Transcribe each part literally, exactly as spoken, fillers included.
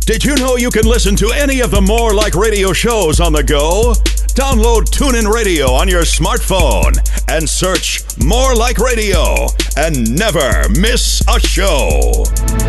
Did you know you can listen to any of the More Like Radio shows on the go? Download TuneIn Radio on your smartphone and search More Like Radio and never miss a show.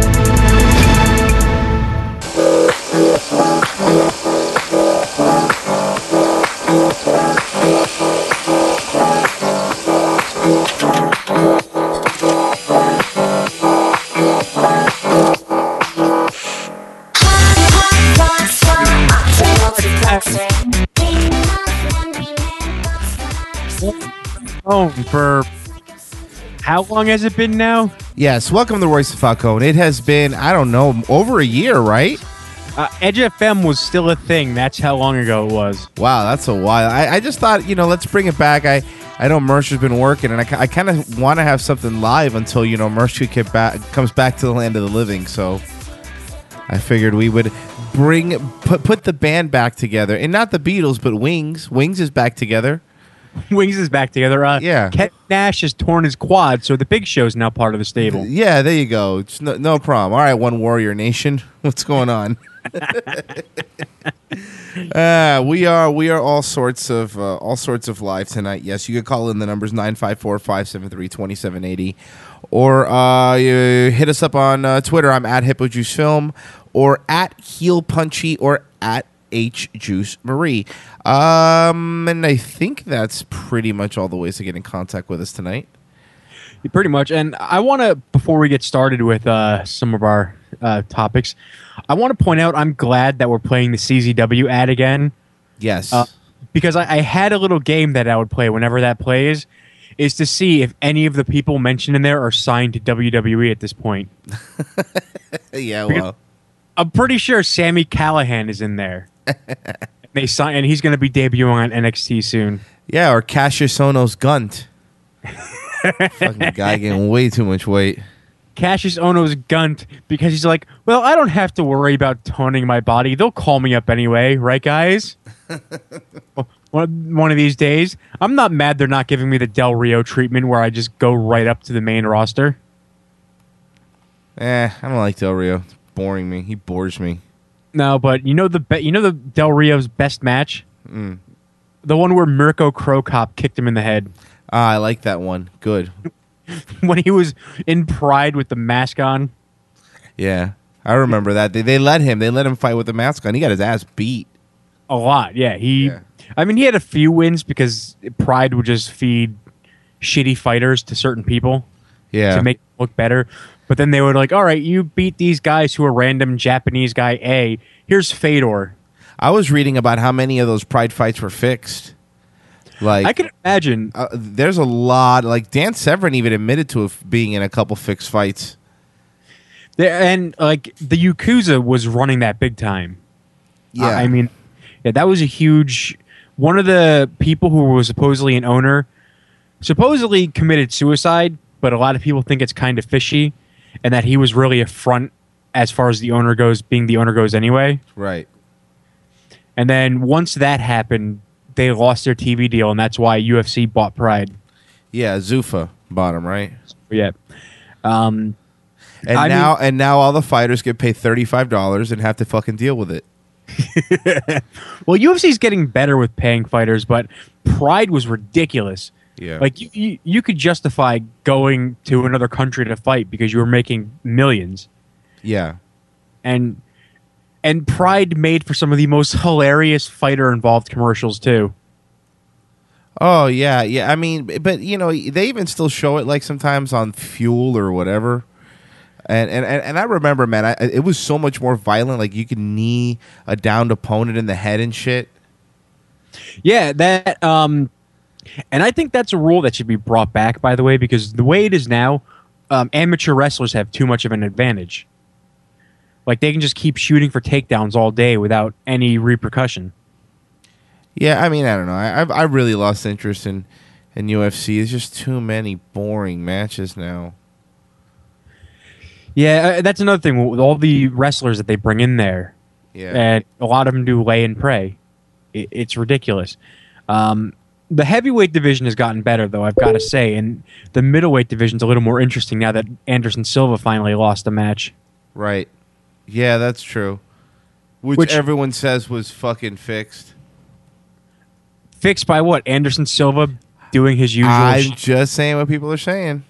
Oh, for how long has it been now? Yes, welcome to Royce and Falcone. It has been, I don't know, over a year, right? Uh, Edge F M was still a thing. That's how long ago it was. Wow, that's a while. I, I just thought, you know, let's bring it back. I, I know Mersh has been working, and I, I kind of want to have something live until, you know, Mersh could get back, comes back to the land of the living. So I figured we would bring put put the band back together, and not the Beatles, but Wings. Wings is back together. Wings is back together. Uh, Yeah. Kevin Nash has torn his quad, so the Big Show's now part of the stable. Yeah, there you go. It's no, no problem. All right, One Warrior Nation, what's going on? uh, we are we are all sorts of uh, all sorts of live tonight. Yes, you could call in the numbers nine five four, five seven three, two seven eight zero, or uh, you hit us up on uh, Twitter. I'm at Hippo Juice Film, or at Heel Punchy, or at H Juice Marie. Um, and I think that's pretty much all the ways to get in contact with us tonight. Pretty much. And I want to, before we get started with uh, some of our uh, topics, I want to point out I'm glad that we're playing the C Z W ad again. Yes. Uh, because I, I had a little game that I would play whenever that plays, is to see if any of the people mentioned in there are signed to W W E at this point. yeah, because well. I'm pretty sure Sami Callihan is in there. They sign, and he's going to be debuting on N X T soon. Yeah, or Cassius Ohno's Gunt. Fucking guy getting way too much weight. Cassius Ohno's Gunt, because he's like, well, I don't have to worry about toning my body. They'll call me up anyway, right, guys? one, one of these days. I'm not mad they're not giving me the Del Rio treatment where I just go right up to the main roster. Eh, I don't like Del Rio. It's boring me. He bores me. No, but you know the be- you know the Del Rio's best match? Mm. The one where Mirko Cro Cop kicked him in the head. Ah, I like that one. Good. When he was in Pride with the mask on. Yeah, I remember that. They, they let him. They let him fight with the mask on. He got his ass beat. A lot, yeah. He, Yeah. I mean, he had a few wins because Pride would just feed shitty fighters to certain people Yeah. to make them look better. But then they would like, all right, you beat these guys who are random Japanese guy A. Here's Fedor. I was reading about how many of those Pride fights were fixed. Like I can imagine. uh, there's a lot. Like Dan Severn even admitted to it being in a couple fixed fights. There, and like the Yakuza was running that big time. Yeah, I mean, yeah, that was a huge. One of the people who was supposedly an owner supposedly committed suicide, but a lot of people think it's kind of fishy, and that he was really a front as far as the owner goes, being the owner goes anyway. right. And then once that happened, they lost their T V deal, and that's why U F C bought Pride. Yeah, Zuffa bottom right. Yeah. Um, And I now, mean- and now all the fighters get paid thirty-five dollars and have to fucking deal with it. well, U F C's getting better with paying fighters, but Pride was ridiculous. Yeah, Like you, you, you could justify going to another country to fight because you were making millions, yeah, and and Pride made for some of the most hilarious fighter involved commercials too. oh yeah, yeah. I mean, but you know, they even still show it like sometimes on Fuel or whatever. And and and, and I remember, man, I, it was so much more violent. Like you could knee a downed opponent in the head and shit. Yeah, that um, and I think that's a rule that should be brought back. By the way, because the way it is now, um, amateur wrestlers have too much of an advantage. Like they can just keep shooting for takedowns all day without any repercussion. Yeah, I mean, I don't know. I I've, I really lost interest in in U F C. There's just too many boring matches now. Yeah, uh, that's another thing with all the wrestlers that they bring in there. Yeah. And a lot of them do lay and pray. It, it's ridiculous. Um, the heavyweight division has gotten better, though, I've got to say. And the middleweight division's a little more interesting now that Anderson Silva finally lost a match. Right. Yeah, that's true. which, Which- everyone says was fucking fixed. Fixed by what? Anderson Silva doing his usual. I'm sh- just saying what people are saying.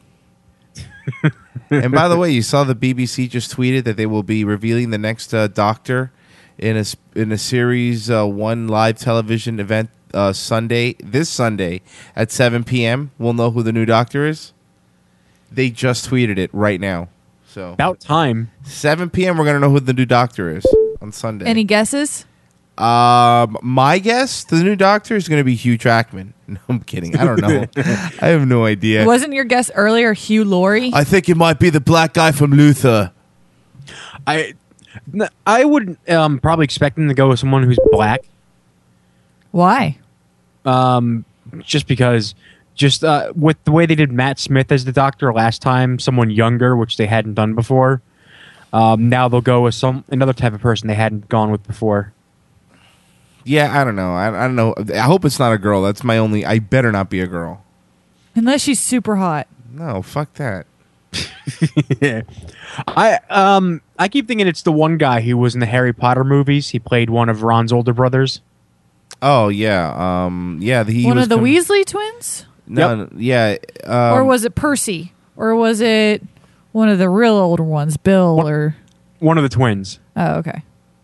And by the way, you saw the B B C just tweeted that they will be revealing the next uh, Doctor in a s- in a series uh, one live television event uh, Sunday this Sunday at seven p.m. We'll know who the new Doctor is. They just tweeted it right now. So About time. seven p.m. We're gonna know who the new Doctor is on Sunday. Any guesses? Um, my guess, the new Doctor is going to be Hugh Jackman. No, I'm kidding. I don't know. I have no idea. Wasn't your guess earlier Hugh Laurie? I think it might be the black guy from Luther. I n- I would um, probably expect them to go with someone who's black, Why? um, just because, just uh, with the way they did Matt Smith as the Doctor last time, someone younger, which they hadn't done before. Um, now they'll go with some another type of person they hadn't gone with before. Yeah, I don't know. I, I don't know. I hope it's not a girl. That's my only. I better not be a girl. Unless she's super hot. No, fuck that. Yeah. I um I keep thinking it's the one guy who was in the Harry Potter movies. He played one of Ron's older brothers. Oh yeah, um, yeah. He One was of the com- Weasley twins? No, no, yeah. Um, or was it Percy? Or was it one of the real older ones, Bill What- or... One of the twins. Oh, okay.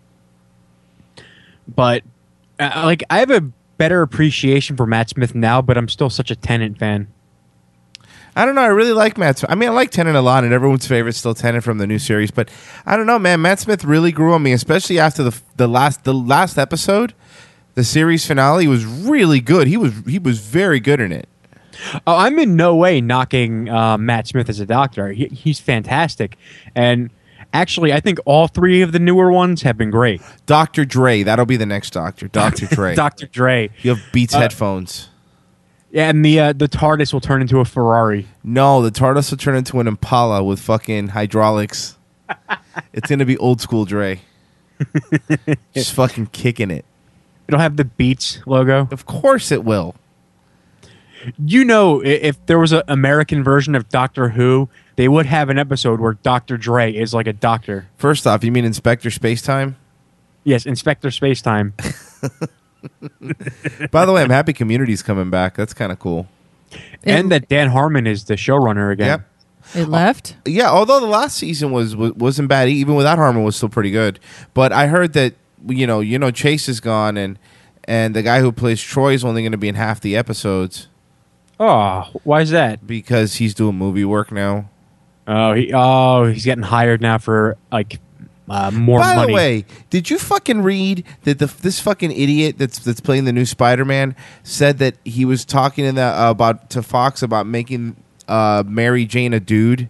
But uh, like I have a better appreciation for Matt Smith now, but I'm still such a Tennant fan. I don't know. I really like Matt. Smith. I mean, I like Tennant a lot, and everyone's favorite is still Tennant from the new series. But I don't know, man. Matt Smith really grew on me, especially after the the last the last episode, the series finale was really good. He was he was very good in it. Oh, I'm in no way knocking uh, Matt Smith as a Doctor. He, he's fantastic, and actually, I think all three of the newer ones have been great. Doctor Dre, that'll be the next Doctor. Doctor Dre. Doctor Dre, You have Beats Uh, headphones. yeah, and the uh, the TARDIS will turn into a Ferrari. No, the TARDIS will turn into an Impala with fucking hydraulics. It's gonna be old school Dre. Just fucking kicking it. It'll have the Beats logo. Of course it will. You know, i- if there was an American version of Doctor Who, they would have an episode where Doctor Dre is like a doctor. First off, you mean Inspector Spacetime? Yes, Inspector Spacetime. By the way, I'm happy Community's coming back. That's kind of cool. And that Dan Harmon is the showrunner again. Yep. It left? Yeah, although the last season was, was wasn't bad, even without Harmon was still pretty good. But I heard that you know you know Chase is gone, and and the guy who plays Troy is only going to be in half the episodes Oh, why is that? because he's doing movie work now. Oh, he oh he's getting hired now for like uh, more By money. the way, did you fucking read that the this fucking idiot that's that's playing the new Spider-Man said that he was talking in the, uh, about to Fox about making uh, Mary Jane a dude?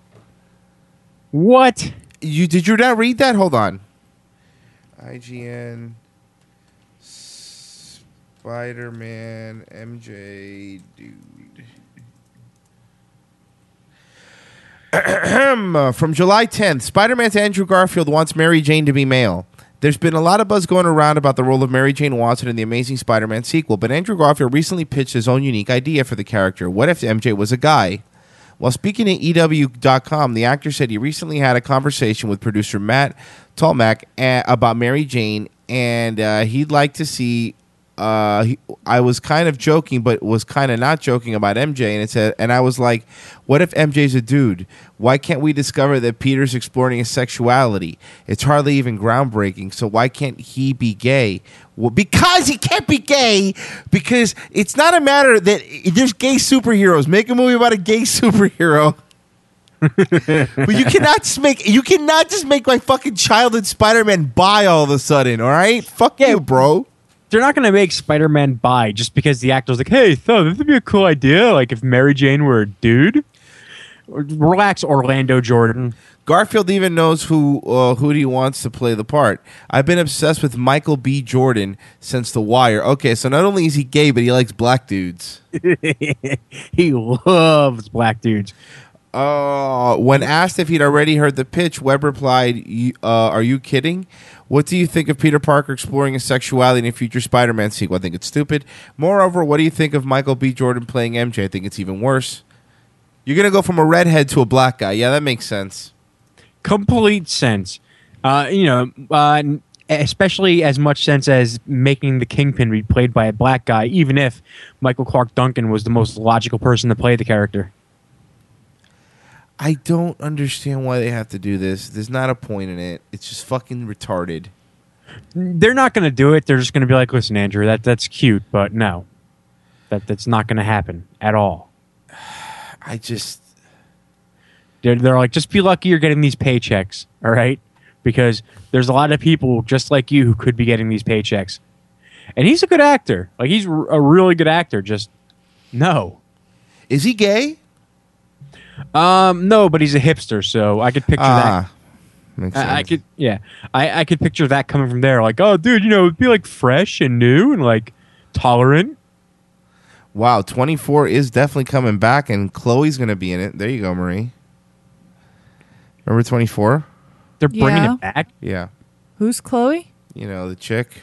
What? You did you not read that? Hold on. I G N Spider-Man M J dude. Uh, From July tenth, Spider-Man's Andrew Garfield wants Mary Jane to be male. There's been a lot of buzz going around about the role of Mary Jane Watson in the Amazing Spider-Man sequel, but Andrew Garfield recently pitched his own unique idea for the character. What if M J was a guy? While speaking to E W dot com, the actor said he recently had a conversation with producer Matt Tolmack uh, about Mary Jane, and uh, he'd like to see. Uh, he, I was kind of joking, but was kind of not joking about M J, and it said, and I was like, "What if M J's a dude? Why can't we discover that Peter's exploring his sexuality? It's hardly even groundbreaking. So why can't he be gay? Well, because he can't be gay. Because it's not a matter that there's gay superheroes. Make a movie about a gay superhero." But you cannot just make you cannot just make my fucking childhood Spider-Man bi all of a sudden. All right, fuck Yeah. you, bro. They're not going to make Spider-Man bi just because the actor's like, hey, so this would be a cool idea. Like if Mary Jane were a dude. Relax, Orlando Jordan. Garfield even knows who uh, who he wants to play the part. I've been obsessed with Michael B. Jordan since The Wire. Okay, so not only is he gay, but he likes black dudes. He loves black dudes. Uh, when asked if he'd already heard the pitch, Webb replied, "You- uh, "Are you kidding? What do you think of Peter Parker exploring his sexuality in a future Spider-Man sequel? I think it's stupid. Moreover, what do you think of Michael B. Jordan playing M J? I think it's even worse. You're gonna go from a redhead to a black guy. Yeah, that makes sense. Complete sense. Uh, you know, uh, especially as much sense as making the Kingpin be played by a black guy, even if Michael Clark Duncan was the most logical person to play the character. I don't understand why they have to do this. There's not a point in it. It's just fucking retarded. They're not going to do it. They're just going to be like, listen, Andrew, that that's cute, but no. That That's not going to happen at all. I just... They're, they're like, just be lucky you're getting these paychecks, all right? Because there's a lot of people just like you who could be getting these paychecks. And he's a good actor. Like, he's r- a really good actor. Just, no. Is he gay? Um, no, but he's a hipster, so I could picture Ah, that. makes I, I sense. could, yeah, I, I could picture that coming from there. Like, oh, dude, you know, it'd be like fresh and new and like tolerant. Wow, twenty-four is definitely coming back, and Chloe's going to be in it. There you go, Marie. Remember twenty-four? They're bringing Yeah. it back. Yeah. Who's Chloe? You know, the chick.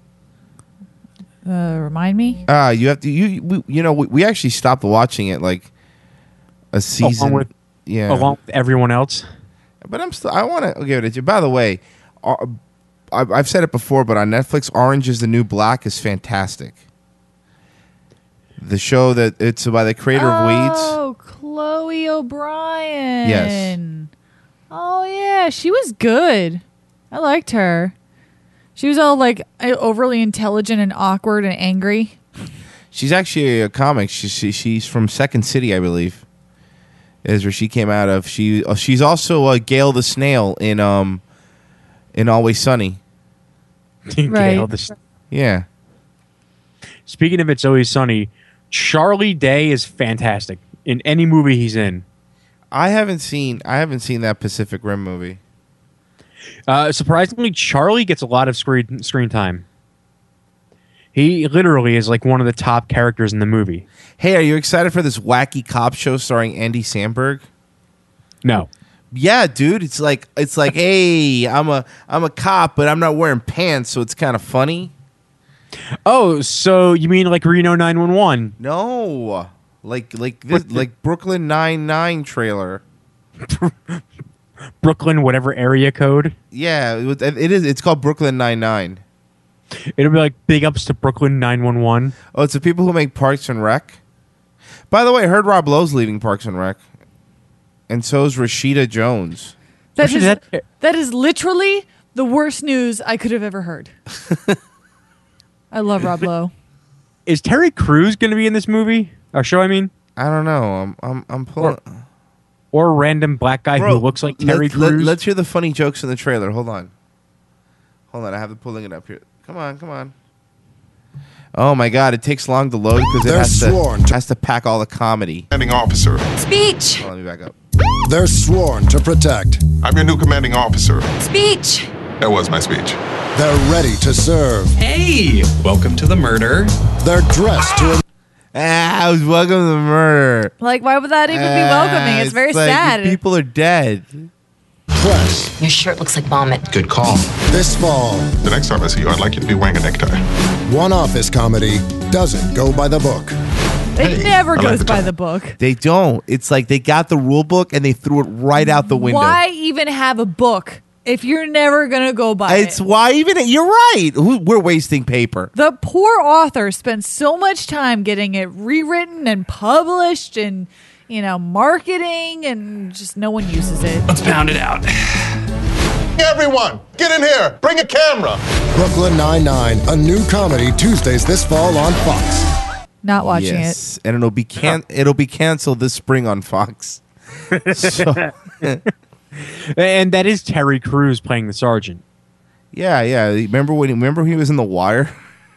Uh, remind me. Ah, you have to, you, we, you know, we, we actually stopped watching it like a season. with- yeah. Along with everyone else. But I'm still, I want to give it to you. By the way, uh, I've I've said it before, but on Netflix, Orange is the New Black is fantastic. The show that it's by the creator of Weeds. Oh, Chloe O'Brien. Yes. Oh yeah, she was good. I liked her. She was all like overly intelligent and awkward and angry. She's actually a comic. She, she, she's from Second City, I believe. Is where she came out of. She uh, she's also uh, Gail the Snail in um in Always Sunny. Gail, Right. this- Yeah. Speaking of It's Always Sunny, Charlie Day is fantastic in any movie he's in. I haven't seen I haven't seen that Pacific Rim movie. Uh, surprisingly, Charlie gets a lot of screen screen time. He literally is like one of the top characters in the movie. Hey, are you excited for this wacky cop show starring Andy Samberg? No. Yeah, dude. It's like it's like, hey, I'm a I'm a cop, but I'm not wearing pants, so it's kind of funny. Oh, so you mean like Reno nine one one? No, like like this, like Brooklyn Nine Nine trailer. Brooklyn, whatever area code. Yeah, it, was- it is. It's called Brooklyn Nine Nine. It'll be like big ups to Brooklyn nine one one. Oh, it's the people who make Parks and Rec. By the way, I heard Rob Lowe's leaving Parks and Rec, and so is Rashida Jones. That Actually, is that- that is literally the worst news I could have ever heard. I love Rob Lowe. Is Terry Crews going to be in this movie? Or show, I mean? I don't know. I'm I'm I'm pulling. Or a random black guy Bro, who looks like Terry let, let, Crews? let's hear the funny jokes in the trailer. Hold on. Hold on. I have it pulling it up here. Come on, come on. Oh my God! It takes long to load because it They're has sworn to to- has to pack all the comedy. Commanding officer. Speech! Oh, let me back up. They're sworn to protect. I'm your new commanding officer. Speech! That was my speech. They're ready to serve. Hey, welcome to the murder. They're dressed to Ah, I was welcome to the murder. Like, why would that even be welcoming? Ah, It's very like sad. People are dead. impress. Your shirt looks like vomit. Good call. This fall, The next time I see you, I'd like you to be wearing a necktie. one office comedy doesn't go by the book. It Hey, never I like goes the by tone. the book. They don't. It's like they got the rule book and they threw it right out the window. Why even have a book if you're never gonna go by It's it? why even you're right. Who- We're wasting paper. The poor author spent so much time getting it rewritten and published and, you know, marketing, and just no one uses it. Let's pound it out. Everyone, get in here. Bring a camera. Brooklyn Nine-Nine, a new comedy Tuesdays this fall on Fox. Not watching it. Yes, and it'll be can it'll be canceled this spring on Fox. So, And that is Terry Crews playing the sergeant. yeah, yeah. Remember when? Remember when he was in The Wire?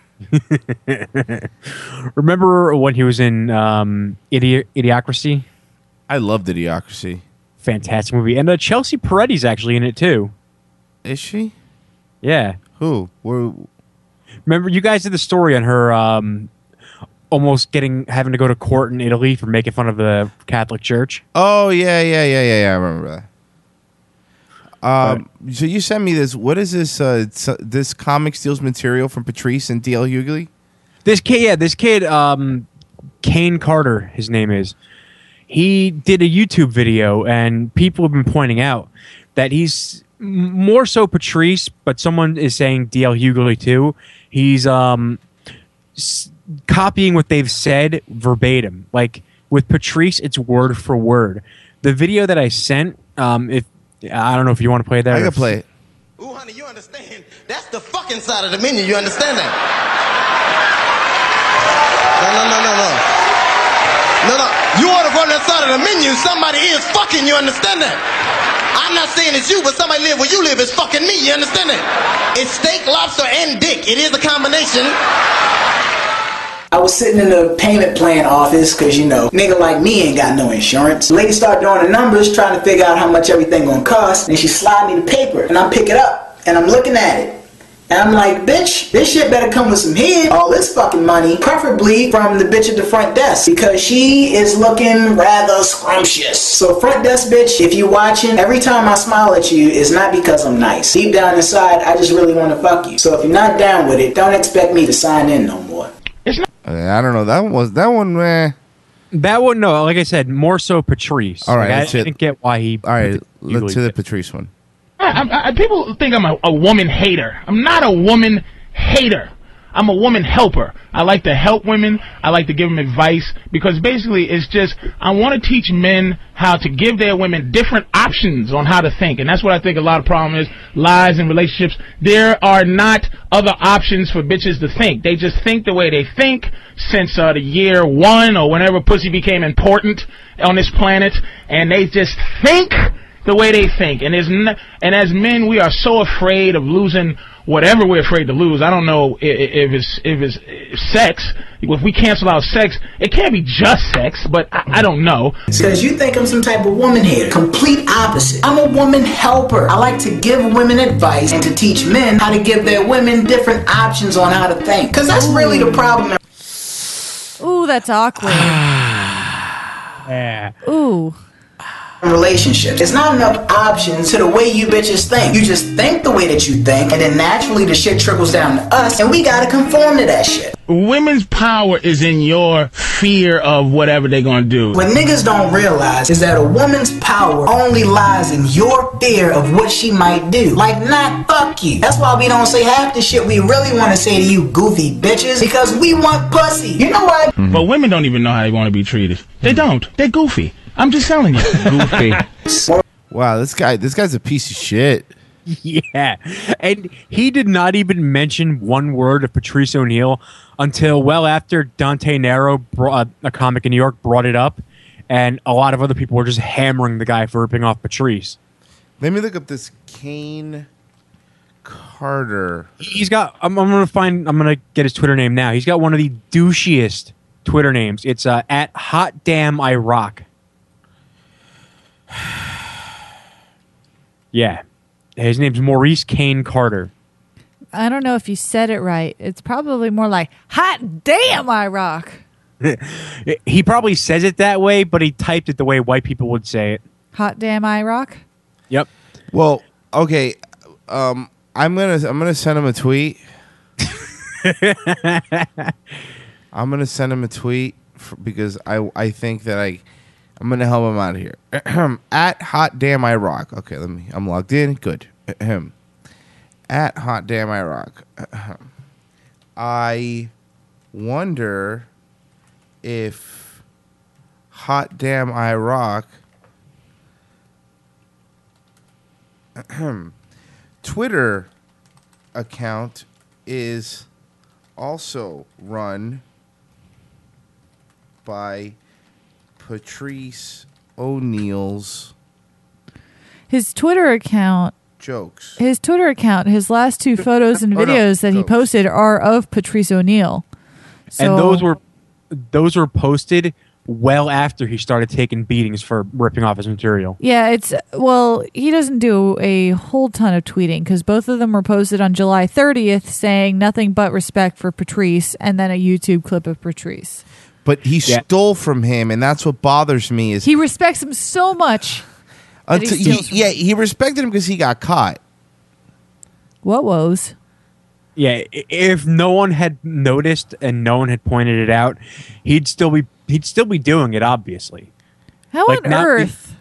Remember when he was in um, Idi- Idiocracy? I loved Idiocracy. Fantastic movie. And uh, Chelsea Peretti's actually in it too. Is she? Yeah. Who? Where? Remember, you guys did the story on her um, almost getting having to go to court in Italy for making fun of the Catholic Church. Oh yeah, yeah, yeah, yeah, yeah. I remember that. Um, so you sent me this. What is this? Uh, it's, uh, this comic steals material from Patrice and D L Hughley. This kid, yeah, this kid, um, Kane Carter, his name is. He did a YouTube video, and people have been pointing out that he's m- more so Patrice, but someone is saying D L Hughley too. He's um, s- copying what they've said verbatim. Like with Patrice, it's word for word. The video that I sent, um, if I don't know if you want to play that. I or can if- play it. Ooh, honey, you understand? That's the fucking side of the menu. You understand that? No, no, no, no, no. No, no. You order from that side of the menu, somebody is fucking. You understand that? I'm not saying it's you, but somebody live where you live is fucking me. You understand that? It's steak, lobster, and dick. It is a combination. I was sitting in the payment plan office because, you know, nigga like me ain't got no insurance. The lady started doing the numbers, trying to figure out how much everything gonna cost, and she slide me the paper, and I pick it up, and I'm looking at it. And I'm like, bitch, this shit better come with some head. All this fucking money, preferably from the bitch at the front desk, because she is looking rather scrumptious. So front desk bitch, if you watching, every time I smile at you, it's not because I'm nice. Deep down inside, I just really want to fuck you. So if you're not down with it, don't expect me to sign in no more. I don't know. That one was that one, man. That one, no. Like I said, more so Patrice. All right, Like, I, I that's it. didn't get why he. All right, put the let's Hughley do the bit. Patrice one. I, I, I, people think I'm a, a woman hater. I'm not a woman hater. I'm a woman helper. I like to help women. I like to give them advice because basically it's just I want to teach men how to give their women different options on how to think. And that's what I think a lot of problem is, lies in relationships. There are not other options for bitches to think. They just think the way they think since uh, the year one or whenever pussy became important on this planet. And they just think the way they think. And, there's n- and as men, we are so afraid of losing whatever we're afraid to lose. I don't know if, if it's if it's sex. If we cancel out sex, it can't be just sex, but I, I don't know. Because you think I'm some type of woman hater. Complete opposite. I'm a woman helper. I like to give women advice and to teach men how to give their women different options on how to think. Because that's really the problem. Ooh, that's awkward. Yeah. Ooh. Relationships. It's not enough options to the way you bitches think. You just think the way that you think, and then naturally the shit trickles down to us, and we gotta conform to that shit. Women's power is in your fear of whatever they're gonna do. What niggas don't realize is that a woman's power only lies in your fear of what she might do. Like, not fuck you. That's why we don't say half the shit we really want to say to you goofy bitches, because we want pussy. You know why? Mm-hmm. But women don't even know how they want to be treated. They don't. They're goofy. I'm just telling you. Goofy. Wow, this guy, this guy's a piece of shit. Yeah. And he did not even mention one word of Patrice O'Neal until well after Dante Nero, brought, a comic in New York, brought it up. And a lot of other people were just hammering the guy for ripping off Patrice. Let me look up this Kane Carter. He's got, I'm, I'm going to find, I'm going to get his Twitter name now. He's got one of the douchiest Twitter names. It's uh, at Hot Damn I Rock. Yeah. His name's Maurice Kane Carter. I don't know if you said it right. It's probably more like, hot damn, I rock. He probably says it that way, but he typed it the way white people would say it. Hot damn, I rock? Yep. Well, okay. Um, I'm gonna I'm gonna send him a tweet. I'm gonna send him a tweet for, because I I think that I I'm gonna help him out here. At Hot Damn I Rock. Okay, let me. I'm logged in. Good. Him. At Hot Damn I Rock. I wonder if Hot Damn I Rock Twitter account is also run by Patrice O'Neal's His Twitter account. jokes. His Twitter account, his last two photos and Oh, no, videos that he jokes. posted are of Patrice O'Neal. So, And those were those were posted well after he started taking beatings for ripping off his material. Yeah, it's, well, he doesn't do a whole ton of tweeting because both of them were posted on July thirtieth saying nothing but respect for Patrice and then a YouTube clip of Patrice. But he Yeah. stole from him, and that's what bothers me. Is He respects him so much. that he until he, steals from yeah, him. he respected him because he got caught. What woes? Yeah, i- if no one had noticed and no one had pointed it out, he'd still be he'd still be doing it. Obviously, How Like, on not- earth?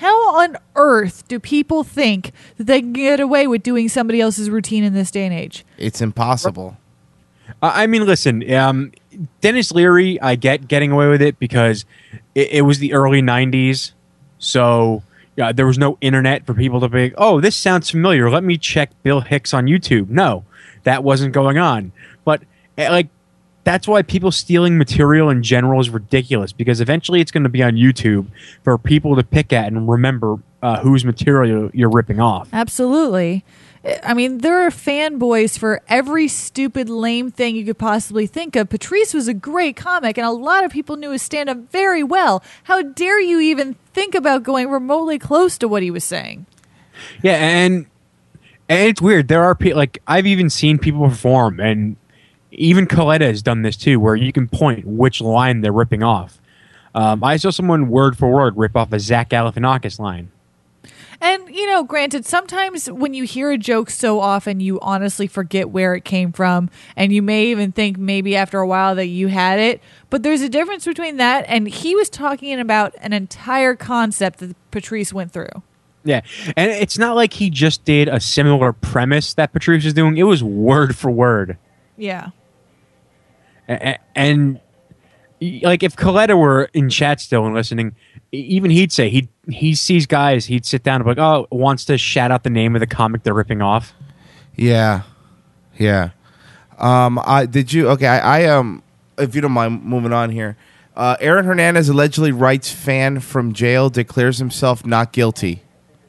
How on earth do people think that they can get away with doing somebody else's routine in this day and age? It's impossible. I mean, listen, um, Dennis Leary, I get getting away with it because it, it was the early nineties. So yeah, there was no internet for people to be, oh, this sounds familiar. Let me check Bill Hicks on YouTube. No, that wasn't going on. But eh, like, that's why people stealing material in general is ridiculous, because eventually it's going to be on YouTube for people to pick at and remember uh, whose material you're ripping off. Absolutely. I mean, there are fanboys for every stupid, lame thing you could possibly think of. Patrice was a great comic, and a lot of people knew his stand-up very well. How dare you even think about going remotely close to what he was saying? Yeah, and and it's weird. There are people, like, I've even seen people perform, and even Coletta has done this too, where you can point which line they're ripping off. Um, I saw someone word for word rip off a Zach Galifianakis line. And, you know, granted, sometimes when you hear a joke so often, you honestly forget where it came from. And you may even think maybe after a while that you had it. But there's a difference between that and he was talking about an entire concept that Patrice went through. Yeah. And it's not like he just did a similar premise that Patrice was doing. It was word for word. Yeah. And, and like if Coletta were in chat still and listening, even he'd say he he sees guys, he'd sit down and be like, oh, wants to shout out the name of the comic they're ripping off. Yeah, yeah. Um, I did you okay? I, I um, if you don't mind moving on here, uh, Aaron Hernandez allegedly writes fan from jail declares himself not guilty.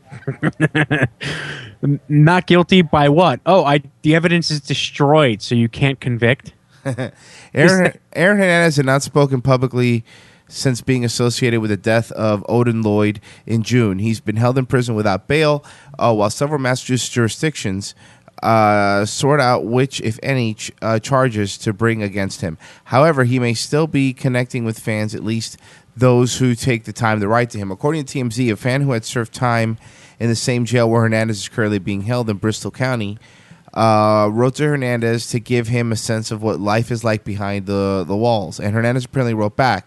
Not guilty by what? Oh, I the evidence is destroyed, so you can't convict. Aaron, Aaron Hernandez had not spoken publicly since being associated with the death of Odin Lloyd in June. He's been held in prison without bail, uh, while several Massachusetts jurisdictions uh, sort out which, if any, ch- uh, charges to bring against him. However, he may still be connecting with fans, at least those who take the time to write to him. According to T M Z, a fan who had served time in the same jail where Hernandez is currently being held in Bristol County uh, wrote to Hernandez to give him a sense of what life is like behind the, the walls. And Hernandez apparently wrote back.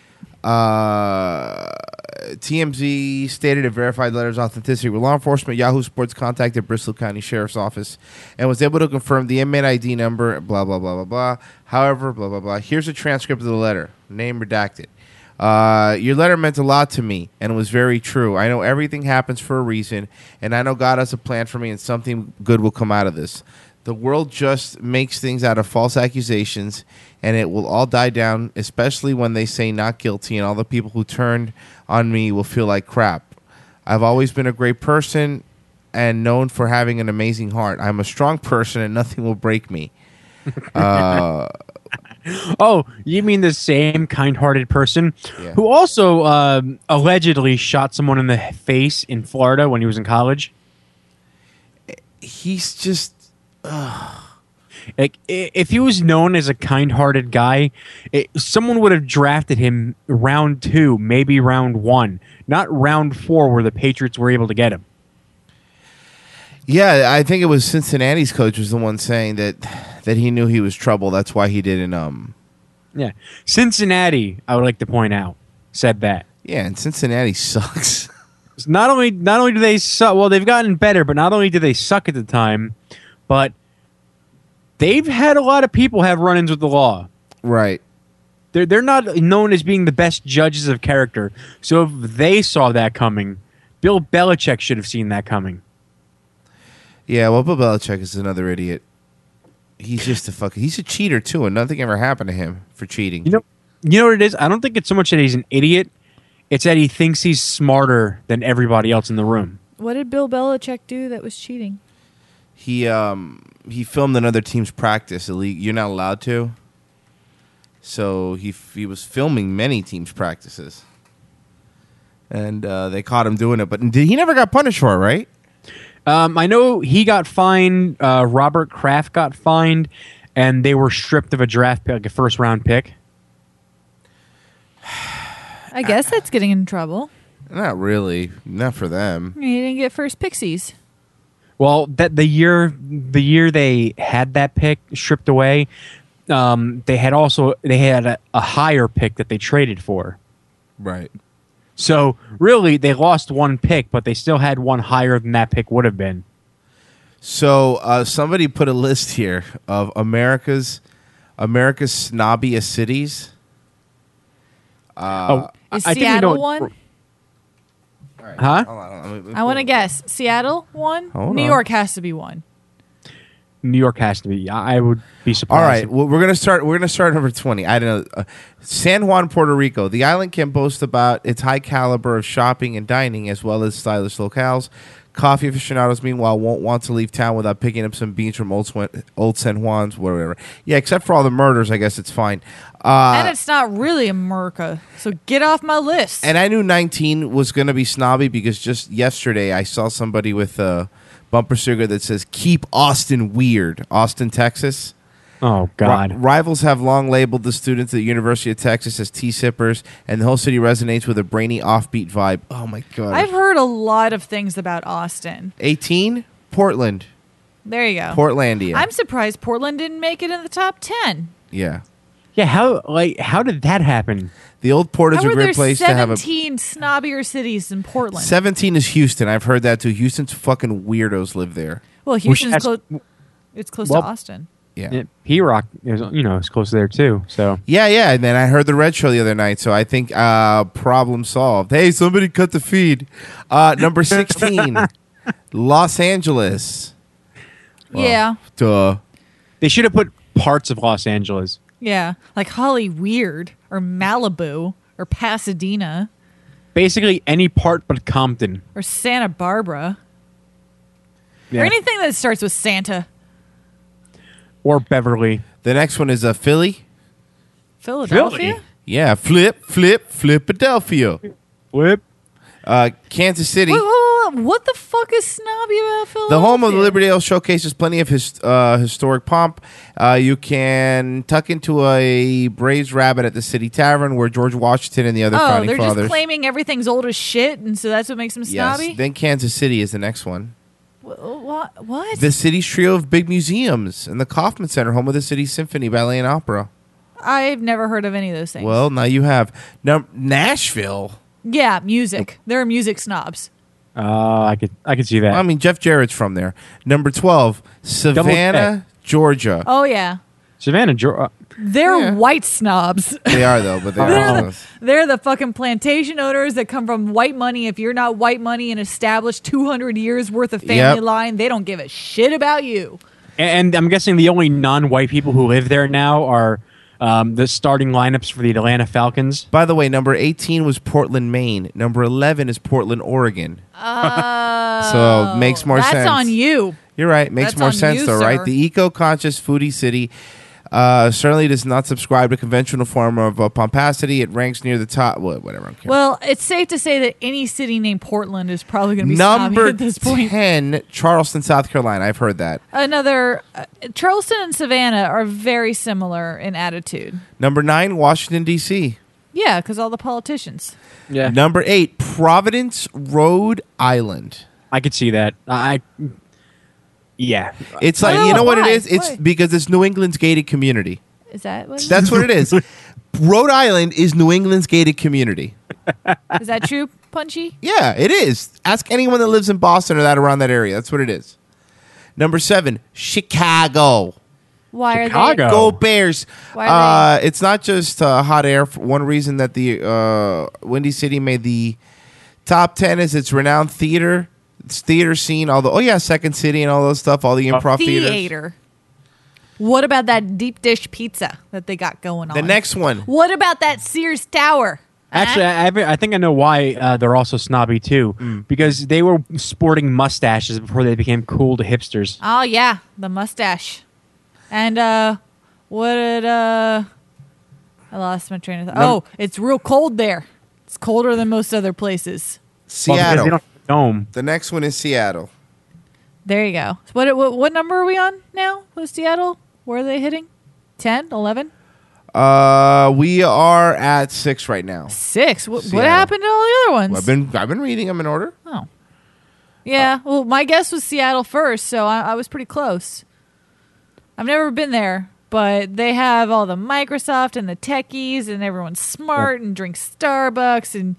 Uh, T M Z stated it verified letter's authenticity with law enforcement. Yahoo Sports contacted Bristol County Sheriff's Office and was able to confirm the inmate I D number, blah, blah, blah, blah, blah. However, blah, blah, blah. Here's a transcript of the letter. Name redacted. Uh, your letter meant a lot to me, and it was very true. I know everything happens for a reason, and I know God has a plan for me, and something good will come out of this. The world just makes things out of false accusations, and it will all die down, especially when they say not guilty, and all the people who turned on me will feel like crap. I've always been a great person and known for having an amazing heart. I'm a strong person, and nothing will break me. Uh, oh, you mean the same kind-hearted person Yeah. who also um, allegedly shot someone in the face in Florida when he was in college? He's just... Like, i- if he was known as a kind-hearted guy, it, someone would have drafted him round two, maybe round one, not round four, where the Patriots were able to get him. Yeah, I think it was Cincinnati's coach was the one saying that that he knew he was trouble. That's why he didn't. Um, Yeah, Cincinnati, I would like to point out, said that. yeah, and Cincinnati sucks. Not only not only do they suck, well, they've gotten better, but not only did they suck at the time, but they've had a lot of people have run-ins with the law. Right. They're they're not known as being the best judges of character. So if they saw that coming, Bill Belichick should have seen that coming. Yeah, well, Bill Belichick is another idiot. He's just a fucking. He's a cheater too, and nothing ever happened to him for cheating. You know, you know what it is? I don't think it's so much that he's an idiot. It's that he thinks he's smarter than everybody else in the room. What did Bill Belichick do that was cheating? He um he filmed another team's practice. Ille- You're not allowed to. So he f- he was filming many teams' practices, and uh, they caught him doing it. But did, he never got punished for it, right? Um, I know he got fined. Uh, Robert Kraft got fined, and they were stripped of a draft pick, like a first round pick. I guess that's getting in trouble. Not really. Not for them. He didn't get first pixies. Well, that the year the year they had that pick stripped away, um, they had also they had a, a higher pick that they traded for. Right. So really, they lost one pick, but they still had one higher than that pick would have been. So uh, somebody put a list here of America's America's snobbiest cities. Uh, oh, Is I think we Seattle know- one? Huh? hold on, let me- let me I want to pull it. guess. Seattle one? Hold New on. York has to be one. New York has to be. I I would be surprised. All right, well, we're gonna start. We're gonna start number twenty. I don't know. Uh, San Juan, Puerto Rico. The island can boast about its high caliber of shopping and dining, as well as stylish locales. Coffee aficionados, meanwhile, won't want to leave town without picking up some beans from Old, Swan- Old San Juan's, whatever. Yeah, except for all the murders, I guess it's fine. Uh, and it's not really America, so get off my list. And I knew nineteen was going to be snobby because just yesterday I saw somebody with a bumper sticker that says "Keep Austin Weird," Austin, Texas. Oh God! Ri- rivals have long labeled the students at the University of Texas as tea sippers, and the whole city resonates with a brainy, offbeat vibe. Oh my God! I've heard a lot of things about Austin. eighteen, Portland, There you go. Portlandia. I'm surprised Portland didn't make it in the top ten. yeah, Yeah, how like how did that happen? the old Port is How a were there great place to have a. seventeen snobbier cities in Portland? seventeen is Houston. I've heard that too. Houston's fucking weirdos live there. well, Houston's that's- close. It's close well- to Austin. Yeah. Yeah, P Rock is you know is close there too. So Yeah, yeah, and then I heard the Red Show the other night, so I think uh, problem solved. Hey, somebody cut the feed. Uh, number sixteen, Los Angeles. Well, yeah, Duh. they should have put parts of Los Angeles. yeah, like Holly Weird or Malibu or Pasadena Basically any part but Compton. or Santa Barbara Yeah. or anything that starts with Santa. Or Beverly. The next one is uh, Philly. Philadelphia. Philly? Yeah, flip, flip, Flipadelphia. Whip. Uh, Kansas City. Wait, wait, wait, wait. What the fuck is snobby about Philadelphia? The home of the Liberty Ale showcases plenty of his, uh, historic pomp. Uh, you can tuck into a braised rabbit at the City Tavern, where George Washington and the other Oh, founding they're fathers. just claiming everything's old as shit, and so that's what makes them yes. snobby. Then Kansas City is the next one. What? What? The city's trio of big museums and the Kaufman Center, home of the city's symphony, ballet, and opera. I've never heard of any of those things. Well, now you have now Nashville. yeah, music. They're music snobs. Uh, I could I could see that. I mean, Jeff Jarrett's from there. Number twelve, Savannah, Georgia. Oh yeah, Savannah, Georgia. they're Yeah. white snobs. They are though, but they They're are. the, they're the fucking plantation owners that come from white money. If you're not white money and established two hundred years worth of family Yep. line, they don't give a shit about you. And I'm guessing the only non-white people who live there now are um, the starting lineups for the Atlanta Falcons. By the way, number eighteen was Portland, Maine. Number eleven is Portland, Oregon. Oh, So makes more that's sense. on you. You're right. Makes That's more on sense you, though, right? sir. The eco-conscious foodie city uh, certainly does not subscribe to conventional form of uh, pomposity. It ranks near the top. Well, whatever. I'm kidding. Well, it's safe to say that any city named Portland is probably going to be snobby Number at this point. ten, Charleston, South Carolina. I've heard that. Another uh, Charleston and Savannah are very similar in attitude. Number nine, Washington, D C. Yeah, because all the politicians. Yeah, Number eight, Providence, Rhode Island. I could see that. I. Yeah, It's like, Oh, you know what it why? is? It's Why? because it's New England's gated community. Is that what? That's what it is. Rhode Island is New England's gated community. Is that true, Punchy? Yeah, it is. Ask anyone that lives in Boston or that around that area. That's what it is. Number seven, Chicago. Why Chicago. are they? Go Bears. Why are Uh, it's not just uh, hot air. For one reason that the uh, Windy City made the top ten is its renowned theater, its theater scene. Although, oh yeah, Second City and all those stuff, all the improv theaters. Theater. What about that deep dish pizza that they got going The on? next one, What about that Sears Tower? actually, I, I think I know why uh, they're also snobby too. Mm. Because they were sporting mustaches before they became cool to hipsters. Oh yeah, the mustache. And uh what did uh I lost my train of thought. Num- Oh, it's real cold there. It's colder than most other places. Well, because Seattle. they don't have a dome. The next one is Seattle. There you go. So what, what what number are we on now with Seattle? Where are they hitting? ten, eleven? Uh, we are at six right now. six? What, what Seattle. happened to all the other ones? Well, I've been I've been reading them in order. Oh. Yeah, well, my guess was Seattle first, so I, I was pretty close. I've never been there, but they have all the Microsoft and the techies, and everyone's smart and drinks Starbucks, and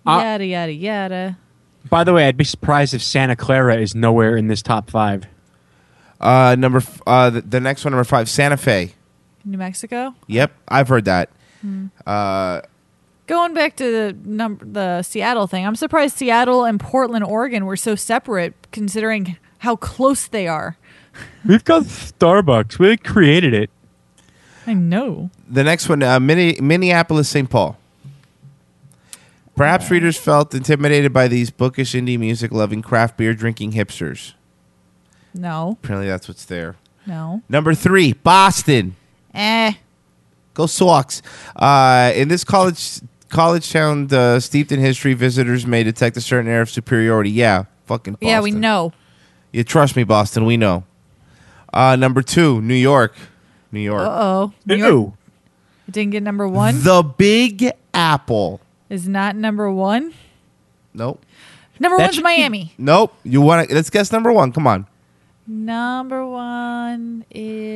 Uh, yada yada yada. By the way, I'd be surprised if Santa Clara is nowhere in this top five. Uh, number f- uh, the, the next one, number five, Santa Fe. New Mexico. Yep, I've heard that. Hmm. Uh, Going back to the number, the Seattle thing, I'm surprised Seattle and Portland, Oregon, were so separate, considering how close they are. We've got Starbucks. We created it. I know. the next one, uh, Minne- Minneapolis, Saint Paul. Perhaps readers felt intimidated by these bookish indie music loving craft beer drinking hipsters. No. Apparently, that's what's there. No. Number three, Boston. Eh. Go Sox. Uh, in this college college town uh, steeped in history, visitors may detect a certain air of superiority. Yeah, fucking Boston. Yeah, we know. You trust me, Boston. We know. Uh, number two, New York. New York. Uh oh. New Ew. York. It didn't get number one. The Big Apple. Is not number one. Nope. Number That one's should- Miami. Nope. You want to? Let's guess number one. Come on. Number one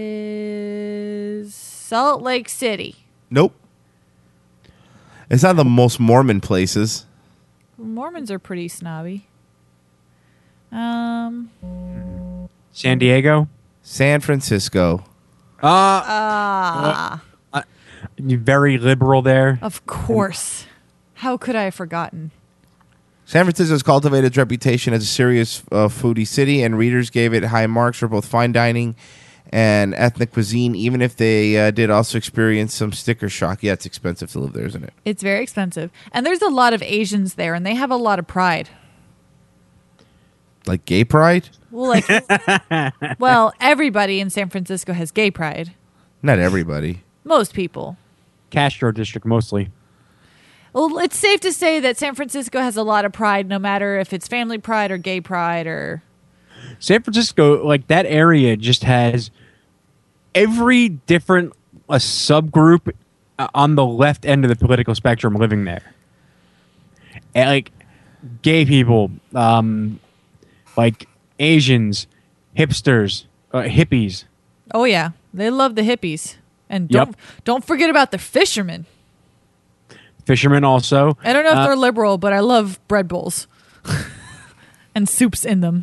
is Salt Lake City. Nope. It's not the most Mormon places. Mormons are pretty snobby. Um. San Diego. San Francisco. Uh, Ah. uh, you're very liberal there. Of course. How could I have forgotten? San Francisco has cultivated its reputation as a serious uh, foodie city, and readers gave it high marks for both fine dining and ethnic cuisine, even if they uh, did also experience some sticker shock. Yeah, it's expensive to live there, isn't it? It's very expensive. And there's a lot of Asians there, and they have a lot of pride. Like gay pride? Well, like, well, everybody in San Francisco has gay pride. Not everybody. Most people. Castro District mostly. Well, it's safe to say that San Francisco has a lot of pride, no matter if it's family pride or gay pride or. San Francisco, like that area, just has every different a subgroup uh, on the left end of the political spectrum living there. And, like gay people, um, like Asians, hipsters, uh, hippies. Oh yeah, they love the hippies, and don't Yep. don't forget about the fishermen. Fishermen also. I don't know if Uh, they're liberal, but I love bread bowls and soups in them.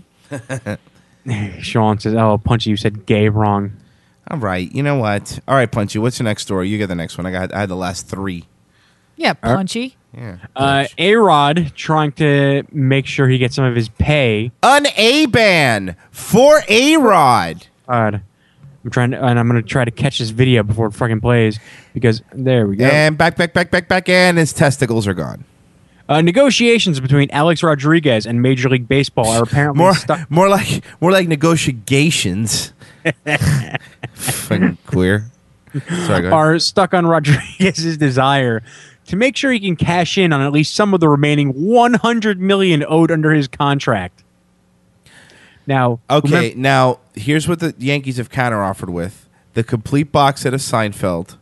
Sean says, "Oh, Punchy, you said gay wrong." All right. You know what? All right, Punchy. What's your next story? You get the next one. I got. I had the last three. Yeah, punchy. Yeah. Uh, A-Rod trying to make sure he gets some of his pay. An A ban for A-Rod. God. I'm trying to, and I'm going to try to catch this video before it fucking plays because there we go. And back, back, back, back, back, and his testicles are gone. Uh, negotiations between Alex Rodriguez and Major League Baseball are apparently More, stuck. more like, more like negotiations. Fucking queer. Sorry, go ahead. Are stuck on Rodriguez's desire to make sure he can cash in on at least some of the remaining one hundred million dollars owed under his contract. Now, Okay, remember- now here's what the Yankees have counteroffered with: the complete box set of Seinfeld,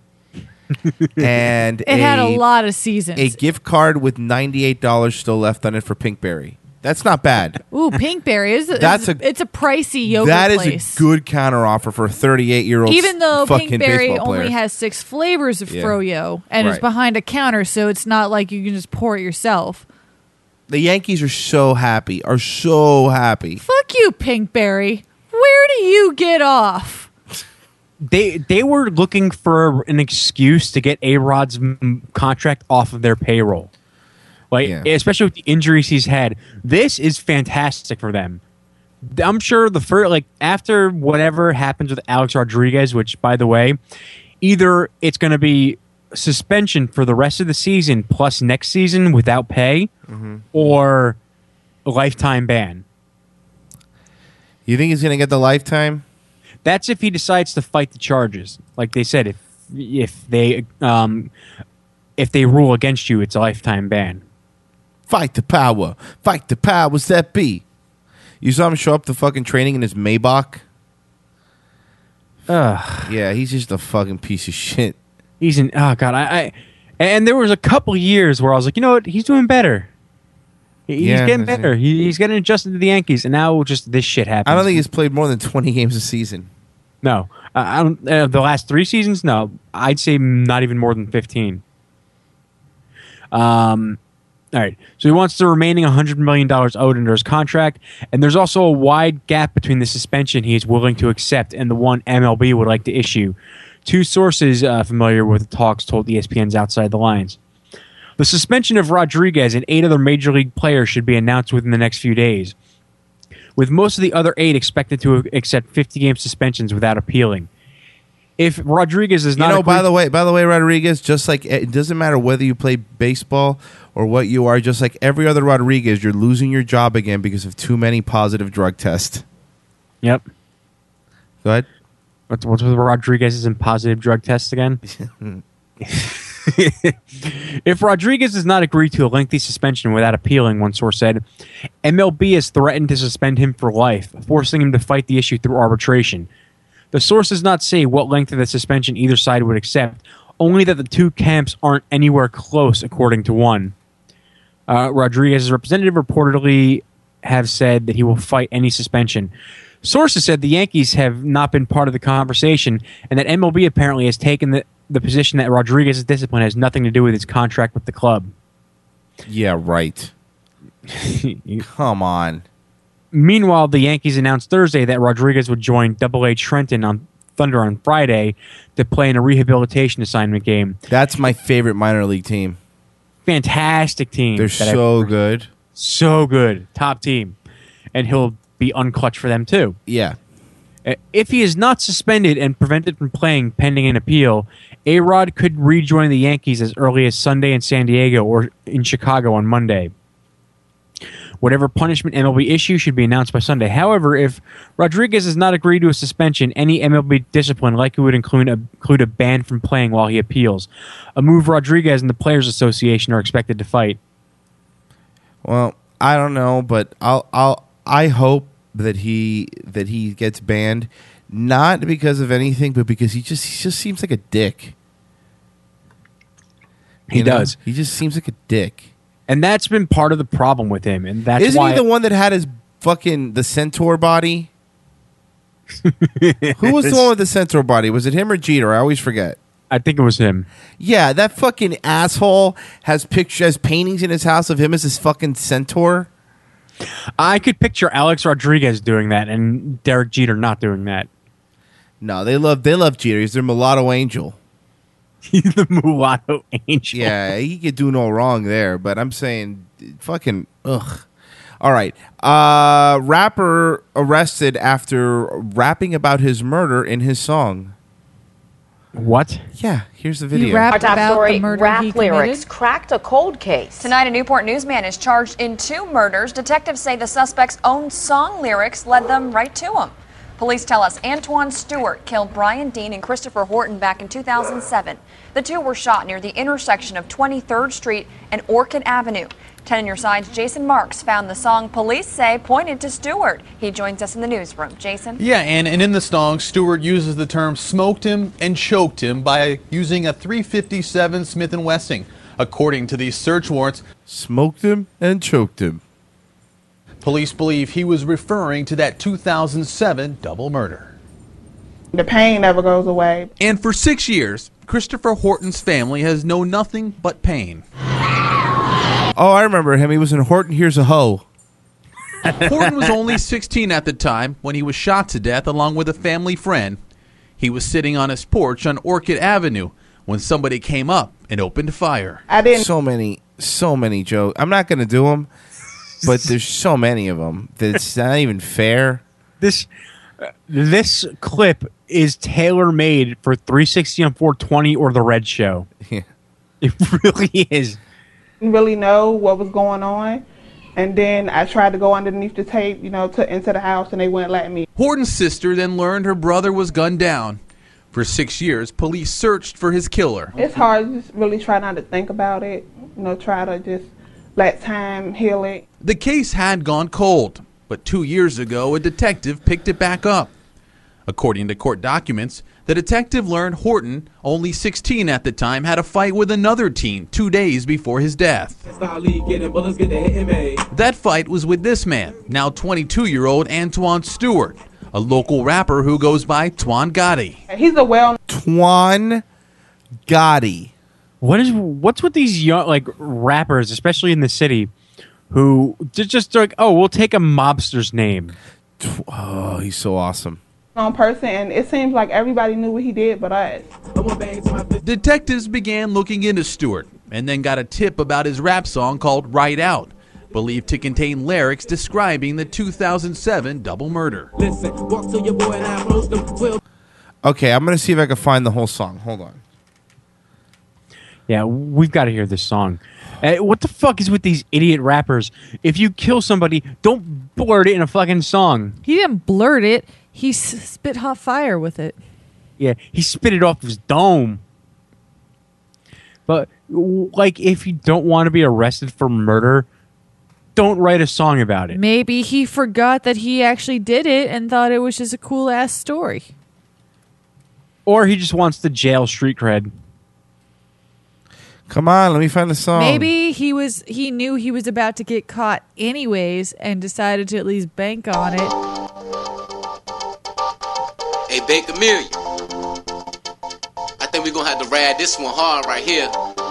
and It had a lot of seasons. a gift card with ninety-eight dollars still left on it for Pinkberry. That's not bad. Ooh, Pinkberry is That's it's, a- it's a pricey yogurt That is place. a good counteroffer for a thirty-eight-year-old. Even though fucking Pinkberry baseball player. only has six flavors of Yeah. froyo and it's Right. behind a counter, so it's not like you can just pour it yourself. The Yankees are so happy. Are so happy. Fuck you, Pinkberry. Where do you get off? they they were looking for an excuse to get A-Rod's mm, contract off of their payroll. Like, Yeah. especially with the injuries he's had. This is fantastic for them. I'm sure the first, like, after whatever happens with Alex Rodriguez, which, by the way, either it's going to be suspension for the rest of the season plus next season without pay, Mm-hmm. or a lifetime ban. You think he's going to get the lifetime? That's if he decides to fight the charges. Like they said, if if they um, if they rule against you, it's a lifetime ban. Fight the power. Fight the powers that be. You saw him show up to fucking training in his Maybach? Ugh. Yeah, he's just a fucking piece of shit. He's in. Oh god, I, I. And there was a couple years where I was like, you know what, he's doing better. He- He's Yeah, getting that's better. He, he's getting adjusted to the Yankees, and now just this shit happens. I don't think he's played more than twenty games a season. No, uh, I don't. Uh, the last three seasons, no. I'd say not even more than fifteen. Um, All right. So he wants the remaining one hundred million dollars owed under his contract, and there's also a wide gap between the suspension he is willing to accept and the one M L B would like to issue. Two sources uh, familiar with the talks told E S P N's Outside the Lines. The suspension of Rodriguez and eight other Major League players should be announced within the next few days, with most of the other eight expected to accept fifty-game suspensions without appealing. If Rodriguez is not, you know, agree- by the way, by the way, Rodriguez, just like it doesn't matter whether you play baseball or what you are, just like every other Rodriguez, you're losing your job again because of too many positive drug tests. Yep. Go ahead. What's, what's with Rodriguez's and positive drug tests again? If Rodriguez does not agree to a lengthy suspension without appealing, one source said, M L B has threatened to suspend him for life, forcing him to fight the issue through arbitration. The source does not say what length of the suspension either side would accept, only that the two camps aren't anywhere close, according to one. Uh, Rodriguez's representative reportedly have said that he will fight any suspension. Sources said the Yankees have not been part of the conversation, and that M L B apparently has taken the, the position that Rodriguez's discipline has nothing to do with his contract with the club. Yeah, right. Come on. Meanwhile, the Yankees announced Thursday that Rodriguez would join Double A Trenton on Thunder on Friday to play in a rehabilitation assignment game. That's my favorite minor league team. Fantastic team. They're that so I've- good. So good. Top team. And he'll be unclutched for them too. Yeah. Uh, If he is not suspended and prevented from playing pending an appeal, A-Rod could rejoin the Yankees as early as Sunday in San Diego or in Chicago on Monday. Whatever punishment M L B issues should be announced by Sunday. However, if Rodriguez does not agree to a suspension, any M L B discipline likely would include a, include a ban from playing while he appeals, a move Rodriguez and the Players Association are expected to fight. Well, I don't know, but I'll I'll I hope that he that he gets banned, not because of anything, but because he just he just seems like a dick. He You know? does. He just seems like a dick. And that's been part of the problem with him, and that's Isn't why he the one that had his fucking the centaur body? Who was the one with the centaur body? Was it him or Jeter? I always forget. I think it was him. Yeah, that fucking asshole has pictures, has paintings in his house of him as his fucking centaur. I could picture Alex Rodriguez doing that and Derek Jeter not doing that. No, they love they love Jeter. He's their mulatto angel. He's the mulatto angel. Yeah, he could do no wrong there, but I'm saying fucking ugh. All right. Uh rapper arrested after rapping about his murder in his song. What? Yeah, here's the video. He rapped Our top about story, the murder rap he committed? lyrics cracked a cold case. Tonight, a Newport newsman is charged in two murders. Detectives say the suspect's own song lyrics led them right to him. Police tell us Antoine Stewart killed Brian Dean and Christopher Horton back in two thousand seven. The two were shot near the intersection of twenty-third Street and Orchid Avenue. ten on your side's Jason Marks found the song police say pointed to Stewart. He joins us in the newsroom. Jason? Yeah, and, and in the song, Stewart uses the term smoked him and choked him by using a three fifty-seven Smith and Wesson. According to these search warrants, smoked him and choked him. Police believe he was referring to that two thousand seven double murder. The pain never goes away. And for six years, Christopher Horton's family has known nothing but pain. Oh, I remember him. He was in Horton Here's a Hoe. Horton was only sixteen at the time when he was shot to death along with a family friend. He was sitting on his porch on Orchid Avenue when somebody came up and opened fire. I didn't. So many, so many jokes. I'm not going to do them, but there's so many of them that it's not even fair. This uh, this clip is tailor made for three sixty on four twenty or the Red Show. Yeah. It really is. Didn't really know what was going on, and then I tried to go underneath the tape, you know, to into the house, and they wouldn't let me. Horton's sister then learned her brother was gunned down. For six years, police searched for his killer. It's hard to just really try not to think about it, you know, try to just let time heal it. The case had gone cold, but two years ago, a detective picked it back up. According to court documents, the detective learned Horton, only sixteen at the time, had a fight with another teen two days before his death. That fight was with this man, now twenty-two-year-old Antoine Stewart, a local rapper who goes by Twan Gotti. He's a well Twan Gotti. What is what's with these young like rappers, especially in the city, who just just like, oh, we'll take a mobster's name. Oh, he's so awesome. On person, and it seems like everybody knew what he did, but us. Detectives began looking into Stewart and then got a tip about his rap song called Right Out, believed to contain lyrics describing the two thousand seven double murder. Listen, walk to your boy and I approach them twelve. Okay, I'm gonna see if I can find the whole song. Hold on. Yeah, we've got to hear this song. Uh, what the fuck is with these idiot rappers? If you kill somebody, don't blurt it in a fucking song. He didn't blurt it. He s- spit hot fire with it. Yeah, he spit it off his dome. But, like, if you don't want to be arrested for murder, don't write a song about it. Maybe he forgot that he actually did it and thought it was just a cool ass story. Or he just wants the jail street cred. Come on, let me find the song. Maybe he was he knew he was about to get caught anyways and decided to at least bank on it. Hey, Baker Million. I think we're gonna have to ride this one hard right here.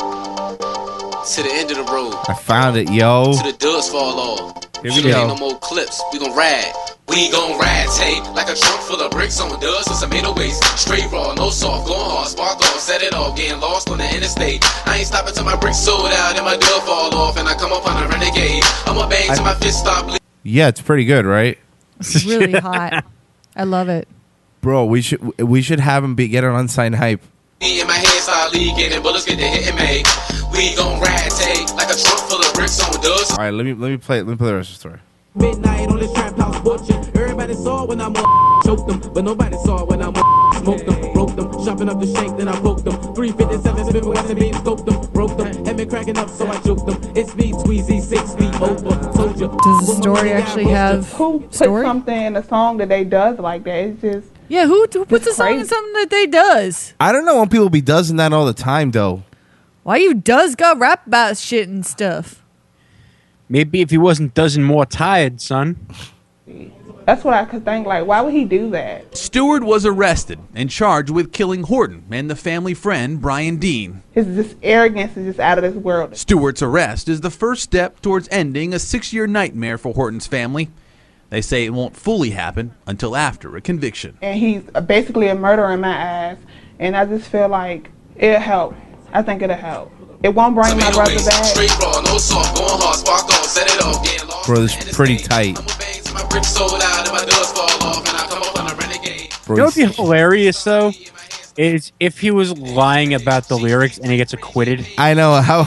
To the end of the road. I found it, yo. To the dust fall off. Here we Sure go. ain't no more clips. We gon' ride. We gon' ride, tape like a trunk full of bricks on dust with some eight oh eights. Straight raw, no soft, going hard, spark off, set it off, getting lost on the interstate. I ain't stopping till my bricks sold out and my dub fall off, and I come up on a renegade. I'ma bang till my fist stop bleeding. Yeah, it's pretty good, right? It's really hot. I love it. Bro, we should we should have him be get an unsigned hype. In my head start leaking and bullets get to hitting me. We gon' ride, take like a trunk full of bricks on dust. All right, let me let me play let me play the rest of the story. Midnight on this trap house watching. Everybody saw when I'm on choke them, but nobody saw when I'm on smoke them, broke them, chopping up the shank, then I poke them. three fifty-seven, Smith and Wesson beam, scope them, broke them, had me cracking up, so I joked them. It's me, Squeezy, six feet over, told you. Does the story actually have Who put story? something in a song that they does like that? It's just Yeah, who, who puts a It's song in crazy. something that they does? I don't know when people be doing that all the time though. Why you does got rap about shit and stuff? Maybe if he wasn't dozen more tired, son. that's what I could think. Like, why would he do that? Stewart was arrested and charged with killing Horton and the family friend Brian Dean. His just arrogance is just out of this world. Stewart's arrest is the first step towards ending a six-year nightmare for Horton's family. They say it won't fully happen until after a conviction. And he's basically a murderer in my eyes. And I just feel like it'll help. I think it'll help. It won't bring my brother back. Straight raw, no soft, going hard, spark off, set it off, getting lost. Bro, this is pretty tight. My bricks sold out and my dust fall off, and I come up on a renegade. You know what would be hilarious, though? Is if he was lying about the lyrics and he gets acquitted. I know how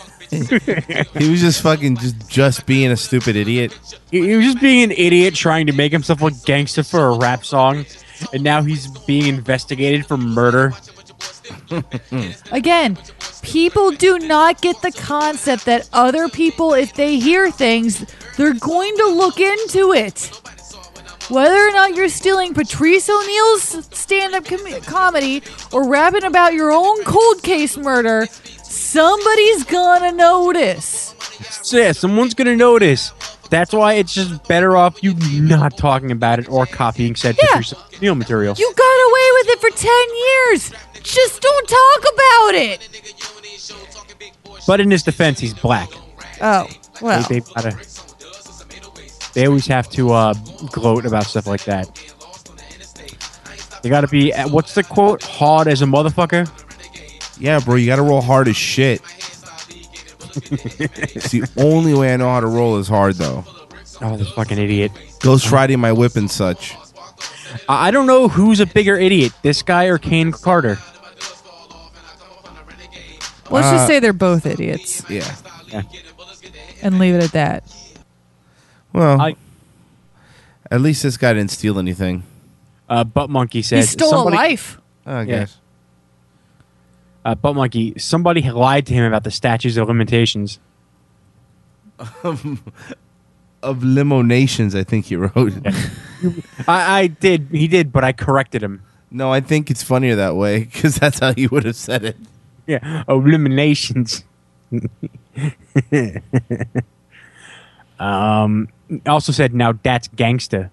he was just fucking just just being a stupid idiot. He, he was just being an idiot trying to make himself look gangster for a rap song, and now he's being investigated for murder. Again, people do not get the concept that other people, if they hear things, they're going to look into it. Whether or not you're stealing Patrice O'Neal's stand-up com- comedy or rapping about your own cold case murder, somebody's gonna notice. So yeah, someone's gonna notice. That's why it's just better off you not talking about it or copying said Yeah. Patrice O'Neal material. You got away with it for ten years. Just don't talk about it. But in his defense, he's black. Oh, well. They, they, gotta, they always have to uh, gloat about stuff like that. You gotta be, uh, what's the quote? Hard as a motherfucker? Yeah, bro, you gotta roll hard as shit. It's the only way I know how to roll is hard, though. Oh, this fucking idiot. Ghost riding my whip and such. I I don't know who's a bigger idiot, this guy or Kane Carter. Let's Uh, just say they're both idiots Yeah. Yeah. and leave it at that. Well, I- at least this guy didn't steal anything. Uh, Butt Monkey said He stole somebody- a life. I Yeah. guess. Uh, Butt Monkey, somebody lied to him about the statutes of limitations. Of Limo Nations, I think he wrote. I, I did, he did, but I corrected him. No, I think it's funnier that way because that's how you would have said it. Yeah, eliminations. um, also said, now that's gangsta.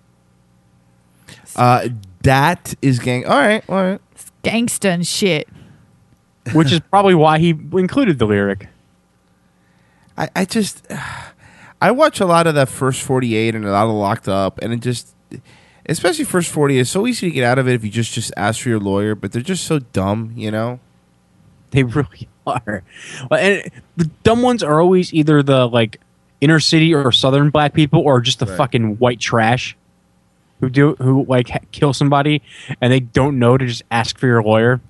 Uh, that is gang. All right, all right. Gangsta and shit. which is probably why he included the lyric. I, I just, I watch a lot of that first forty-eight and a lot of Locked Up, and it just, especially first forty-eight, it's so easy to get out of it if you just, just ask for your lawyer, but they're just so dumb, you know? They really are. Well, and the dumb ones are always either the like inner city or southern black people, or just the Right. fucking white trash who do who like ha- kill somebody and they don't know to just ask for your lawyer.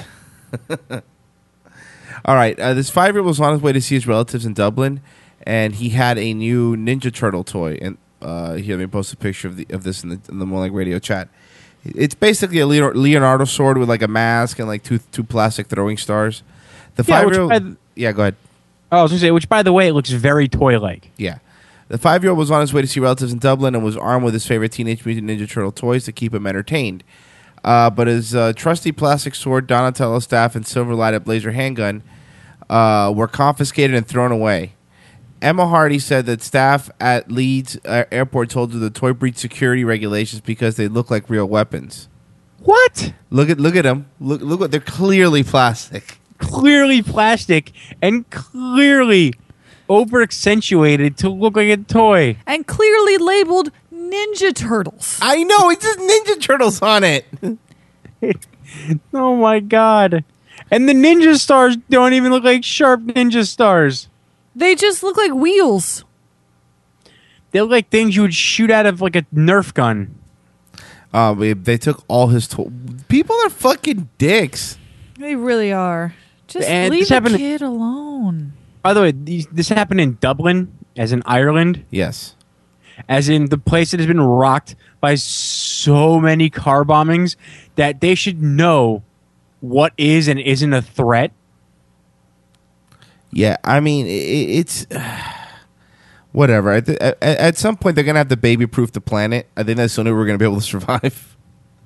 All right, uh, this five-year-old was on his way to see his relatives in Dublin, and he had a new Ninja Turtle toy. And uh, here, let me post a picture of the of this in the, in the More Like Radio chat. It's basically a Leonardo, Leonardo sword with like a mask and like two two plastic throwing stars. The Yeah, which five-year-old, by the- yeah, go ahead. Oh, I was gonna say, which by the way, it looks very toy-like. Yeah. The five-year-old was on his way to see relatives in Dublin and was armed with his favorite Teenage Mutant Ninja Turtle toys to keep him entertained. Uh, but his uh, trusty plastic sword, Donatello staff, and silver light-up laser handgun uh, were confiscated and thrown away. Emma Hardy said that staff at Leeds uh, Airport told her the toy breached security regulations because they look like real weapons. What? Look at look at them. Look look what they're clearly plastic. Clearly plastic and clearly over accentuated to look like a toy. And clearly labeled Ninja Turtles. I know, it says Ninja Turtles on it. Oh my god. And the ninja stars don't even look like sharp ninja stars. They just look like wheels. They look like things you would shoot out of like a Nerf gun. Uh, they, they took all his toys. People are fucking dicks. They really are. Just And leave this the happened- kid alone. By the way, these, this happened in Dublin, as in Ireland. Yes. As in the place that has been rocked by so many car bombings that they should know what is and isn't a threat. Yeah, I mean, it, it's whatever. At, the, at, at some point, they're gonna have to baby-proof the planet. I think that's the only way we're gonna be able to survive.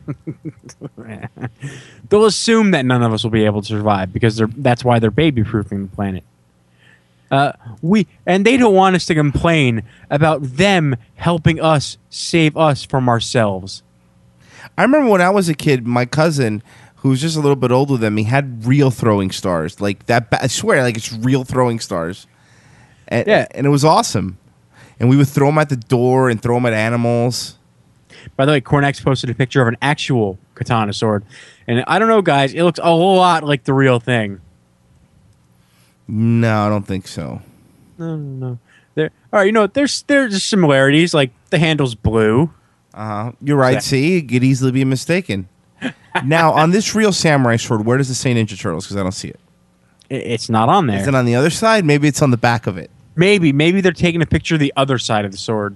They'll assume that none of us will be able to survive because they're that's why they're baby-proofing the planet. Uh, we and they don't want us to complain about them helping us save us from ourselves. I remember when I was a kid, my cousin, who was just a little bit older than me, had real throwing stars like that. I swear, like it's real throwing stars. And, Yeah. and it was awesome. And we would throw them at the door and throw them at animals. By the way, Cornex posted a picture of an actual katana sword, and I don't know, guys, it looks a whole lot like the real thing. No, I don't think so. No, no, no. There, all right, you know, there's there's similarities. Like the handle's blue. Uh huh. You're right. Yeah. See, it could easily be mistaken. Now, on this real samurai sword, where does it say Ninja Turtles? Because I don't see it. I- It's not on there. Is it on the other side? Maybe it's on the back of it. Maybe, maybe they're taking a picture of the other side of the sword.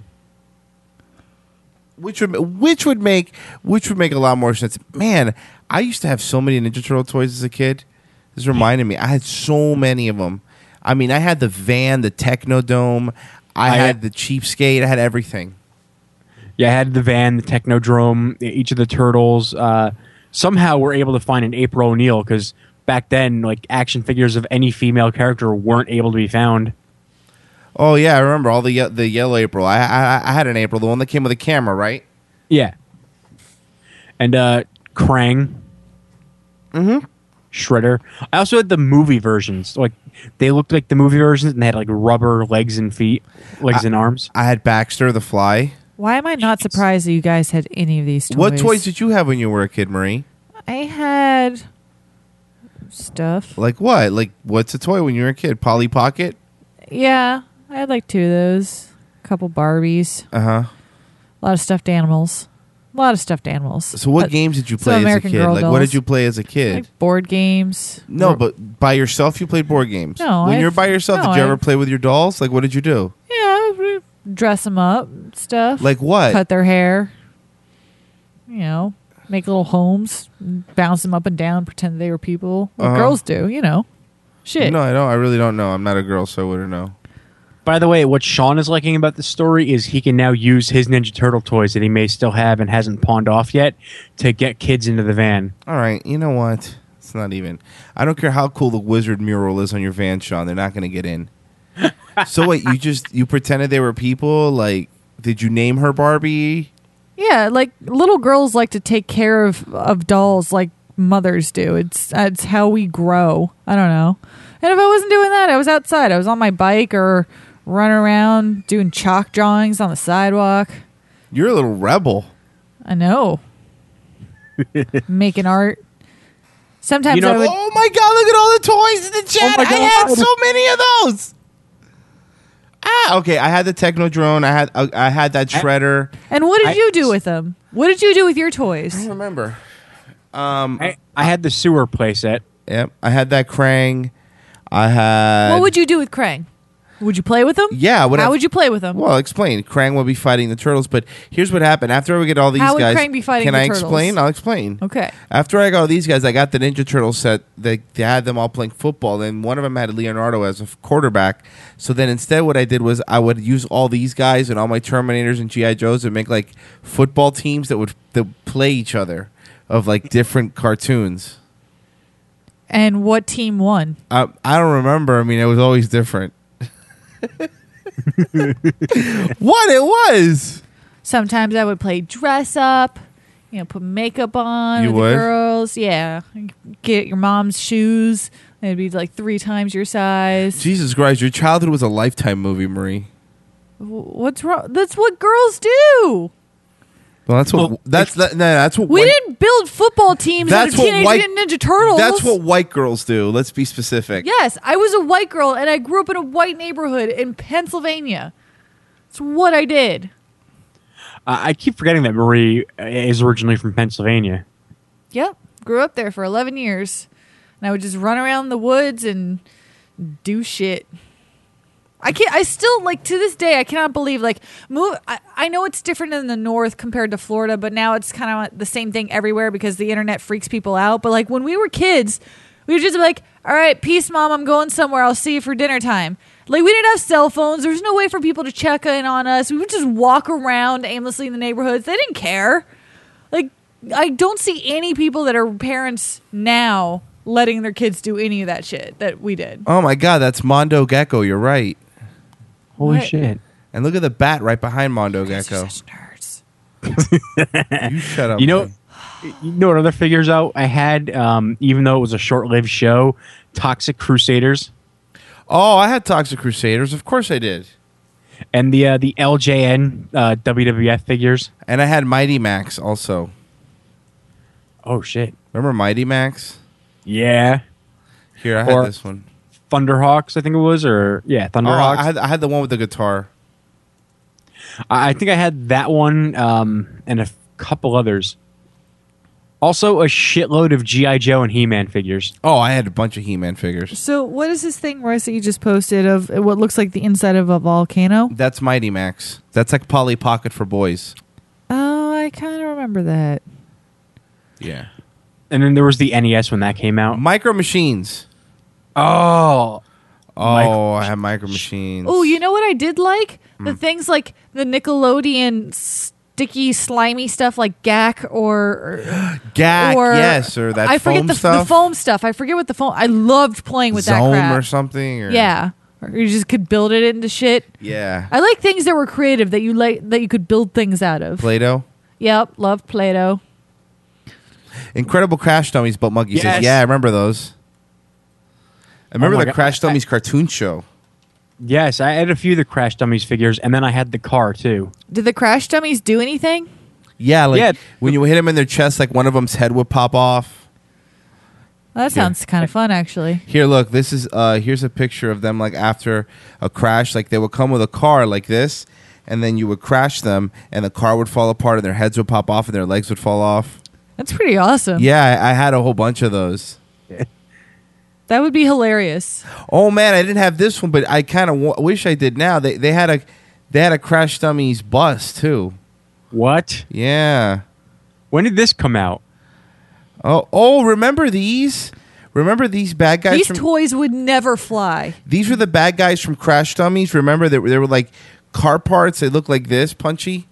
Which would which would make which would make a lot more sense. Man, I used to have so many Ninja Turtle toys as a kid. This reminded me. I had so many of them. I mean, I had the van, the Technodome. I, I- had the Cheapskate. I had everything. Yeah, I had the van, the Technodrome, each of the turtles. Uh, somehow we're able to find an April O'Neil because back then, like action figures of any female character weren't able to be found. Oh yeah, I remember all the ye- the yellow April. I, I I had an April, the one that came with a camera, right? Yeah, and uh, Krang, Mm-hmm. Shredder. I also had the movie versions. Like they looked like the movie versions, and they had like rubber legs and feet, legs I- and arms. I had Baxter the Fly. Why am I not surprised that you guys had any of these toys? What toys did you have when you were a kid, Marie? I had stuff. Like what? Like what's a toy when you were a kid? Polly Pocket? Yeah, I had like two of those. A couple Barbies. Uh huh. A lot of stuffed animals. A lot of stuffed animals. So what But games did you some play as a American kid? Girl Like what dolls. did you play as a kid? Like board games. No, but by yourself you played board games. No, when I- you were by yourself, no, did you I- ever play with your dolls? Like what did you do? Yeah, we dress them up, stuff. Like what? Cut their hair. You know, make little homes, bounce them up and down, pretend they were people. What Uh-huh. girls do, you know. Shit. No, I don't. I really don't know. I'm not a girl, so I wouldn't know. By the way, what Sean is liking about the story is he can now use his Ninja Turtle toys that he may still have and hasn't pawned off yet to get kids into the van. All right, you know what? It's not even. I don't care how cool the wizard mural is on your van, Sean. They're not going to get in. So wait, you just you pretended they were people? Like, did you name her Barbie? Yeah, like little girls like to take care of, of dolls like mothers do. It's it's how we grow. I don't know. And if I wasn't doing that, I was outside. I was on my bike or running around doing chalk drawings on the sidewalk. You're a little rebel. I know. Making art. Sometimes You know- I would. Oh my God! Look at all the toys in the chat. my I had God. so many of those. Ah, okay. I had the Techno drone. I had uh, I had that shredder. And what did I- you do with them? What did you do with your toys? I don't remember. Um, I, I had the sewer playset. Yep. I had that Krang. I had. What would you do with Krang? Would you play with them? Yeah. What How would you play with them? Well, explain. Krang will be fighting the turtles, but here's what happened. After we get all these How would guys, Krang be fighting can the I turtles? explain? I'll explain. Okay. After I got all these guys, I got the Ninja Turtle set. They, they had them all playing football. Then one of them had Leonardo as a f- quarterback. So then instead, what I did was I would use all these guys and all my Terminators and G I Joes and make like football teams that would that would play each other of like different cartoons. And what team won? I, I don't remember. I mean, it was always different. What it was? Sometimes I would play dress up, you know, put makeup on You with would? the girls. Yeah. Get your mom's shoes. They'd be like three times your size. Jesus Christ, your childhood was a Lifetime movie, Marie. W- What's wrong? That's what girls do. Well, that's what that's that, no, that's what We white, didn't build football teams That's that are what Teenage white- Mutant Ninja Turtles. That's what white girls do. Let's be specific. Yes, I was a white girl and I grew up in a white neighborhood in Pennsylvania. That's what I did. Uh, I keep forgetting that Marie is originally from Pennsylvania. Yep, grew up there for eleven years. And I would just run around the woods and do shit. I can't. I still like to this day. I cannot believe like move. I, I know it's different in the north compared to Florida, but now it's kind of the same thing everywhere because the internet freaks people out. But like when we were kids, we were just like, "All right, peace, mom. I'm going somewhere. I'll see you for dinner time." Like we didn't have cell phones. There's no way for people to check in on us. We would just walk around aimlessly in the neighborhoods. They didn't care. Like I don't see any people that are parents now letting their kids do any of that shit that we did. Oh my God, that's Mondo Gecko. You're right. Holy What? shit. And look at the bat right behind Mondo Gecko. You shut up. You know, man. you know what other figures out I had, um, even though it was a short-lived show? Toxic Crusaders. Oh, I had Toxic Crusaders. Of course I did. And the uh, the L J N uh, W W F figures. And I had Mighty Max also. Oh, shit. Remember Mighty Max? Yeah. Here, I had Or this one. Thunderhawks, I think it was, or yeah, Oh, Thunderhawks. I had I had the one with the guitar. I I think I had that one um, and a f- couple others. Also, a shitload of G I Joe and He-Man figures. Oh, I had a bunch of He-Man figures. So what is this thing, Royce, that you just posted of what looks like the inside of a volcano? That's Mighty Max. That's like Polly Pocket for boys. Oh, I kind of remember that. Yeah. And then there was the N E S when that came out. Micro Machines. Oh. Oh, Micro- I have Micro Machines. Oh, you know what I did like? Hmm. The things like the Nickelodeon sticky, slimy stuff like G A C or... or G A C, or- yes, or that I forget foam the, stuff. the foam stuff. I forget what the foam... I loved playing with that Zome crap. or something. Or, Yeah. Or you just could build it into shit. Yeah. I like things that were creative that you like that you could build things out of. Play-Doh. Yep, loved Play-Doh. Incredible Crash Dummies, but Muggy Yes. says, yeah, I remember those. I remember Oh my the God. Crash Dummies cartoon show. Yes, I had a few of the Crash Dummies figures, and then I had the car, too. Did the Crash Dummies do anything? Yeah, like Yeah. when you hit them in their chest, like one of them's head would pop off. Well, that Yeah. sounds kind of fun, actually. Here, look, this is uh here's a picture of them like after a crash. Like they would come with a car like this, and then you would crash them, and the car would fall apart, and their heads would pop off, and their legs would fall off. That's pretty awesome. Yeah, I, I had a whole bunch of those. That would be hilarious. Oh man, I didn't have this one, but I kind of w- wish I did. Now they they had a they had a Crash Dummies bus too. What? Yeah. When did this come out? Oh oh, remember these? Remember these bad guys? These from, toys would never fly. These were the bad guys from Crash Dummies. Remember they were, they were like car parts. They looked like this, punchy.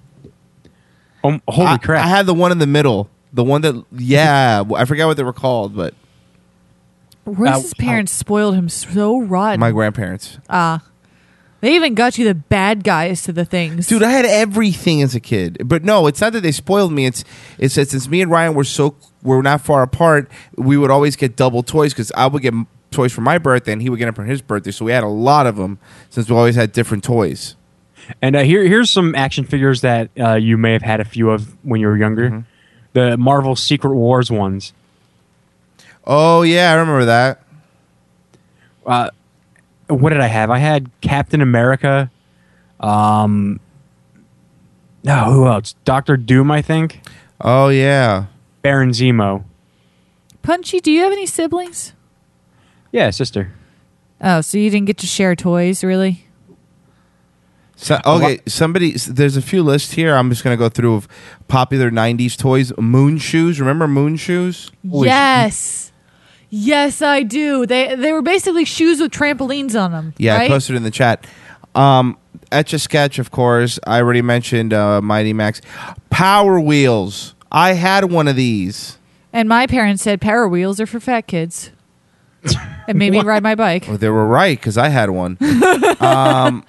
Oh, holy I, crap! I had the one in the middle. The one that, yeah, I forgot what they were called, but Royce's Uh, parents spoiled him so rotten. my grandparents. Ah. They even got you the bad guys to the things. Dude, I had everything as a kid. But no, it's not that they spoiled me. It's it's that since me and Ryan were so we're not far apart, we would always get double toys because I would get m- toys for my birthday and he would get them for his birthday. So we had a lot of them since we always had different toys. And uh, here, here's some action figures that uh, you may have had a few of when you were younger. Mm-hmm. The Marvel Secret Wars ones. Oh, yeah, I remember that. Uh, what did I have? I had Captain America. Um, no, who else? Doctor Doom, I think. Oh, yeah. Baron Zemo. Punchy, do you have any siblings? Yeah, sister. Oh, so you didn't get to share toys, really? So, okay, somebody. There's a few lists here. I'm just gonna go through of popular nineties toys. Moon shoes. Remember Moon shoes? Yes. Yes, I do. They they were basically shoes with trampolines on them. Yeah, right? I posted it in the chat. Um, Etch-a-Sketch, of course. I already mentioned uh, Mighty Max. Power Wheels. I had one of these. And my parents said Power Wheels are for fat kids. And made me ride my bike. Well, they were right because I had one. um,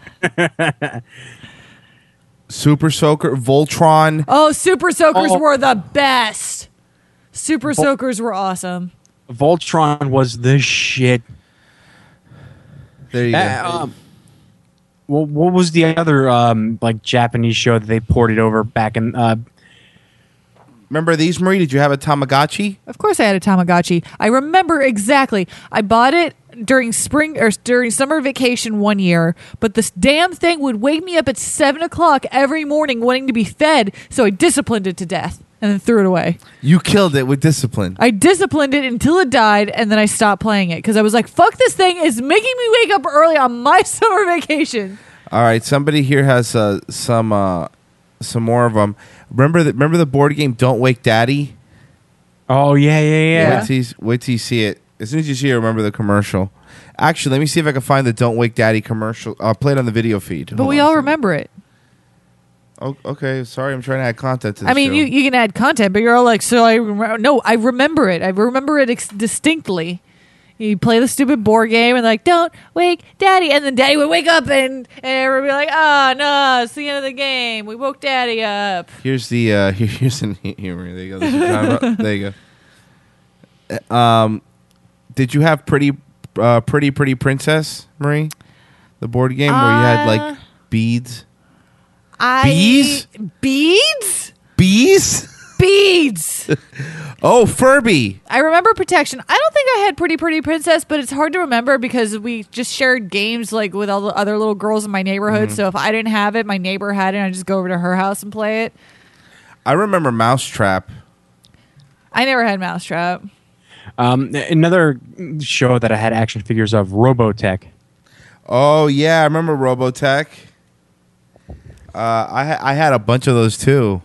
Super Soaker, Voltron. Oh, Super Soakers Oh. were the best. Super Vol- Soakers were awesome. Voltron was the shit. There you Uh, go. um, well, what was the other um, like Japanese show that they ported over back in? Uh, Remember these, Marie? Did you have a Tamagotchi? Of course I had a Tamagotchi. I remember exactly. I bought it during spring or during summer vacation one year, but this damn thing would wake me up at seven o'clock every morning wanting to be fed, so I disciplined it to death and then threw it away. You killed it with discipline. I disciplined it until it died, and then I stopped playing it because I was like, fuck this thing is making me wake up early on my summer vacation. All right, somebody here has uh, some uh, some more of them. Remember the remember the board game Don't Wake Daddy? oh yeah, yeah, yeah. Wait till, you, wait till you see it. As soon as you see it, remember the commercial. Actually, let me see if I can find the Don't Wake Daddy commercial. I'll play it on the video feed. But Hold we on a all second. remember it. Oh, okay, sorry, I'm trying to add content to the I mean, show. you, you can add content, but you're all like, so I remember. No, I remember it. I remember it ex- distinctly. You play the stupid board game and like, don't wake Daddy, and then Daddy would wake up and and everybody would be like, ah, oh, no, it's the end of the game. We woke Daddy up. Here's the uh, here, here's an here. There you go. This is kind of- there you go. Um, did you have pretty, uh, pretty, pretty princess, Marie? The board game where you had Uh, like beads. I Bees? beads, Bees? beads. Oh, Furby. I remember Protection. I don't think I had Pretty Pretty Princess, but it's hard to remember because we just shared games like with all the other little girls in my neighborhood. Mhm. So if I didn't have it, my neighbor had it, and I just go over to her house and play it. I remember Mousetrap. I never had Mousetrap. Um, another show that I had action figures of, Robotech. Oh yeah, I remember Robotech. Uh, I ha- I had a bunch of those too.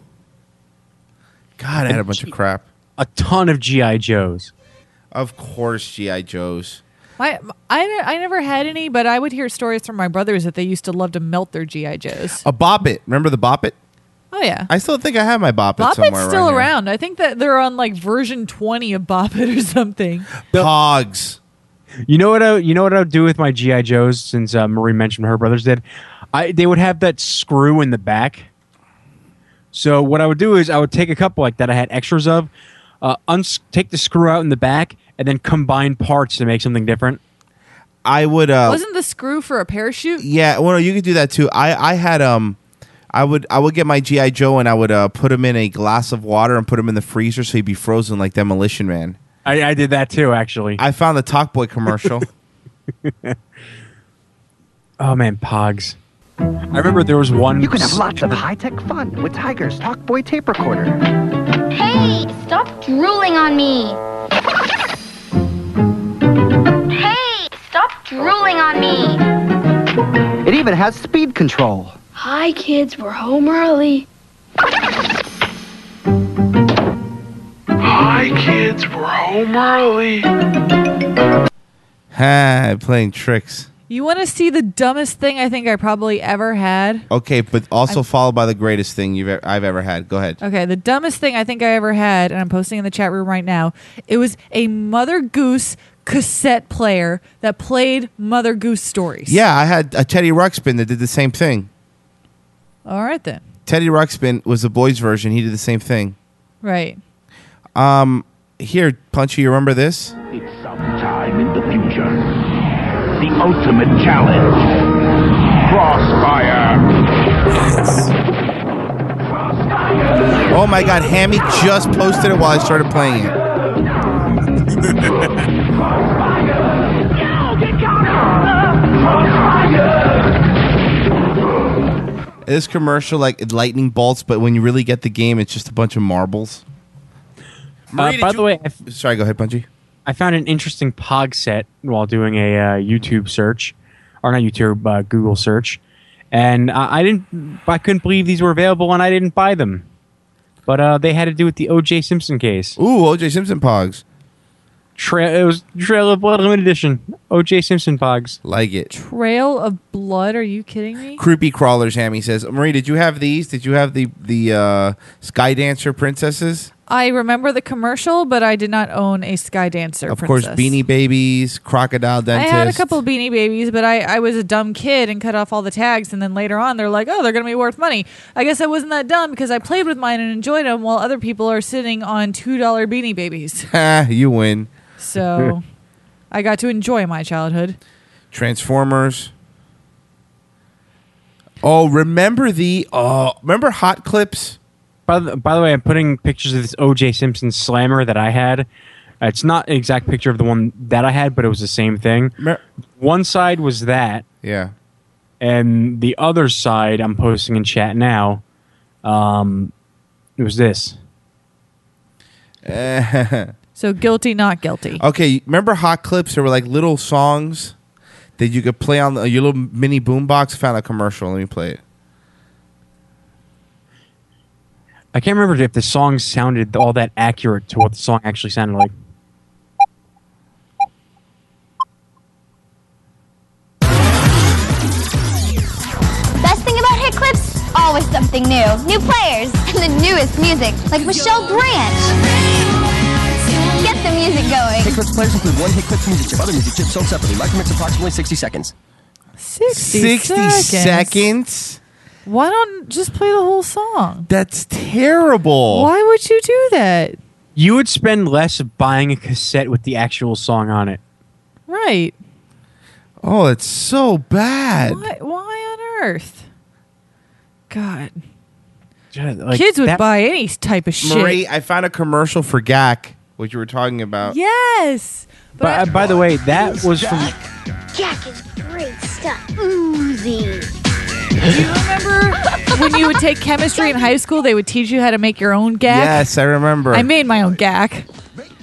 God, I had a bunch of crap. A ton of G I Joes. Of course, G I Joes. My, I, I never had any, but I would hear stories from my brothers that they used to love to melt their G I Joes. A Bop It. Remember the Bop It? Oh, yeah. I still think I have my Bop It Bop somewhere It's still around here. around. I think that they're on like version twenty of Bop It or something. Pogs. You know what I you know what I would do with my G I Joes since uh, Marie mentioned her brothers did? I they would have that screw in the back. So what I would do is I would take a couple like that I had extras of, uh, uns- take the screw out in the back, and then combine parts to make something different. I would. Uh, Wasn't the screw for a parachute? yeah, well, no, you could do that too. I, I had um, I would I would get my G I Joe and I would uh, put him in a glass of water and put him in the freezer so he'd be frozen like Demolition Man. I, I did that too, actually. I found the Talk Boy commercial. Oh man, Pogs. I remember there was one. You can have lots of high-tech fun with Tiger's Talkboy tape recorder. Hey, stop drooling on me. Hey, stop drooling on me. It even has speed control. Hi, kids, we're home early. Hi, kids, we're home early. Ha, playing tricks. You want to see the dumbest thing I think I probably ever had? Okay, but also I'm- followed by the greatest thing you've e- I've ever had. Go ahead. Okay, the dumbest thing I think I ever had, and I'm posting in the chat room right now, it was a Mother Goose cassette player that played Mother Goose stories. Yeah, I had a Teddy Ruxpin that did the same thing. All right, then. Teddy Ruxpin was the boys' version. He did the same thing. Right. Um, here, Punchy, you remember this? It's sometime in the future. The ultimate challenge. Crossfire. Oh my God, Hammy just posted it while I started playing it. This commercial, like lightning bolts, but when you really get the game, it's just a bunch of marbles. Uh, by the way, I f- Sorry, go ahead, Punchy. I found an interesting Pog set while doing a uh, YouTube search, or not YouTube, uh, Google search, and uh, I didn't, I couldn't believe these were available, and I didn't buy them. But uh, they had to do with the O J Simpson case. Ooh, O J Simpson Pogs. Tra- it was Trail of Blood limited edition. O J Simpson Pogs. Like it. Trail of Blood? Are you kidding me? Creepy crawlers, Hammy says. Marie, did you have these? Did you have the the uh, Sky Dancer princesses? I remember the commercial, but I did not own a Sky Dancer Of princess. course, Beanie Babies, Crocodile I Dentist. had a couple of Beanie Babies, but I, I was a dumb kid and cut off all the tags, and then later on they're like, oh, they're going to be worth money. I guess I wasn't that dumb because I played with mine and enjoyed them while other people are sitting on two dollar Beanie Babies. Ha, you win. So I got to enjoy my childhood. Transformers. Oh, remember the uh, remember Hot Clips? By the, by the way, I'm putting pictures of this O J Simpson slammer that I had. Uh, it's not an exact picture of the one that I had, but it was the same thing. Mer- one side was that. Yeah. And the other side, I'm posting in chat now, um, it was this. So guilty, not guilty. Okay, remember Hot Clips? There were like little songs that you could play on the, your little mini boombox. Found a commercial. Let me play it. I can't remember if the song sounded all that accurate to what the song actually sounded like. Best thing about Hit Clips? Always something new. New players and the newest music, like Michelle Branch. Get the music going. Hit Clips players include one Hit Clips music chip. Other music chips sold separately. Micromix approximately sixty seconds. sixty, sixty seconds. seconds? Why don't just play the whole song? That's terrible. Why would you do that? You would spend less buying a cassette with the actual song on it. Right. Oh, it's so bad. Why, why on earth? God. Like, Kids would that- buy any type of shit. Marie, I found a commercial for G A C, which you were talking about. Yes. By, by the way, that was from... Jack is great stuff. Oozy. Do you remember when you would take chemistry in high school, they would teach you how to make your own G A C? Yes, I remember. I made my own G A C.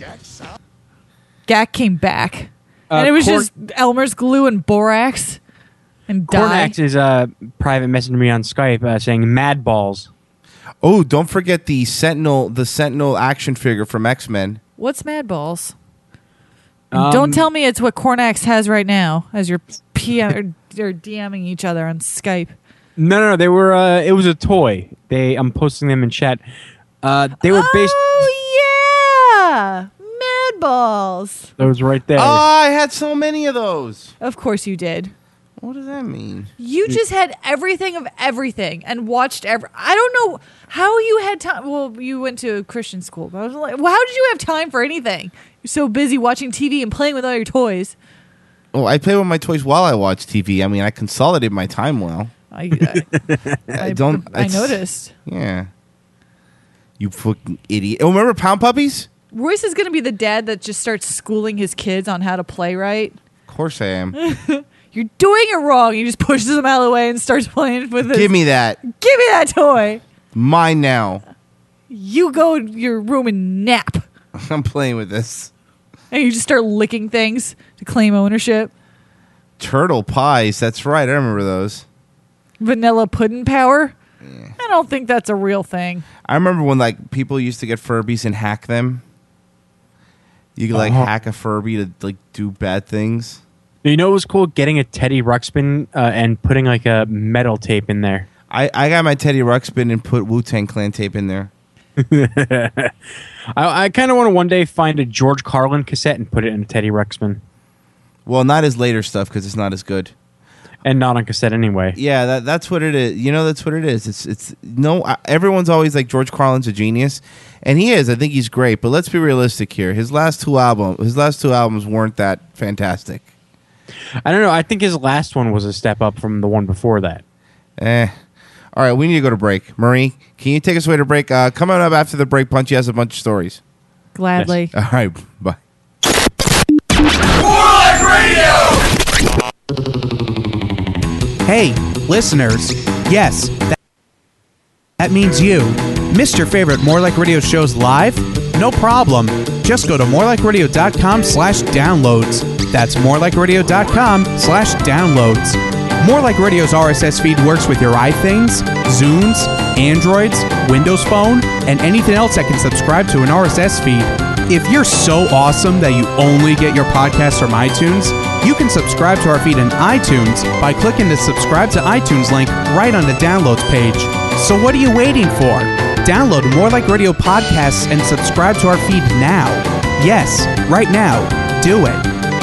G A C came back. Uh, and it was Cor- just Elmer's glue and borax and dye. Cornax is uh, private messaging me on Skype uh, saying Mad Balls. Oh, don't forget the Sentinel, the Sentinel action figure from X-Men. What's Mad Balls? Um, Don't tell me it's what Cornax has right now as you're P M or, or DMing each other on Skype. No, no, no. They were. Uh, it was a toy. They. I'm posting them in chat. Uh, they were based. Oh, yeah. Mad Balls. Those right there. Oh, I had so many of those. Of course you did. What does that mean? You just had everything of everything and watched every. I don't know how you had time. Well, you went to a Christian school, but I was like, well, how did you have time for anything? You're so busy watching T V and playing with all your toys. Oh, I play with my toys while I watch T V. I mean, I consolidate my time well. I, I, I don't. I it's- noticed. Yeah. You fucking idiot. Oh, remember Pound Puppies? Royce is going to be the dad that just starts schooling his kids on how to play right. Of course I am. You're doing it wrong. He just pushes them out of the way and starts playing with it. Give me that. Give me that toy. Mine now. You go to your room and nap. I'm playing with this. And you just start licking things to claim ownership. Turtle pies. That's right. I remember those. Vanilla pudding power. I don't think that's a real thing. I remember when like people used to get Furbies and hack them. You could like Uh-huh. hack a Furby to like do bad things. You know what was cool? Getting a Teddy Ruxpin uh, and putting like a metal tape in there. I, I got my Teddy Ruxpin and put Wu-Tang Clan tape in there. I, I kind of want to one day find a George Carlin cassette and put it in a Teddy Ruxpin. Well, not his later stuff because it's not as good. And not on cassette anyway. Yeah, that that's what it is. You know, that's what it is. It's it's no. I- Everyone's always like George Carlin's a genius, and he is. I think he's great. But let's be realistic here. His last two albums, his last two albums weren't that fantastic. I don't know. I think his last one was a step up from the one before that. Eh. All right, we need to go to break. Marie, can you take us away to break? Uh, coming up after the break, Punchy has a bunch of stories. Gladly. All right, bye. More Like Radio! Hey, listeners. Yes, that, that means you. Missed your favorite More Like Radio shows live? No problem. Just go to morelikeradio.com slash downloads. That's morelikeradio.com slash downloads. More Like Radio's R S S feed works with your iThings, Zunes, Androids, Windows Phone, and anything else that can subscribe to an R S S feed. If you're so awesome that you only get your podcasts from iTunes, you can subscribe to our feed in iTunes by clicking the subscribe to iTunes link right on the downloads page. So what are you waiting for? Download More Like Radio podcasts and subscribe to our feed now. Yes, right now. Do it.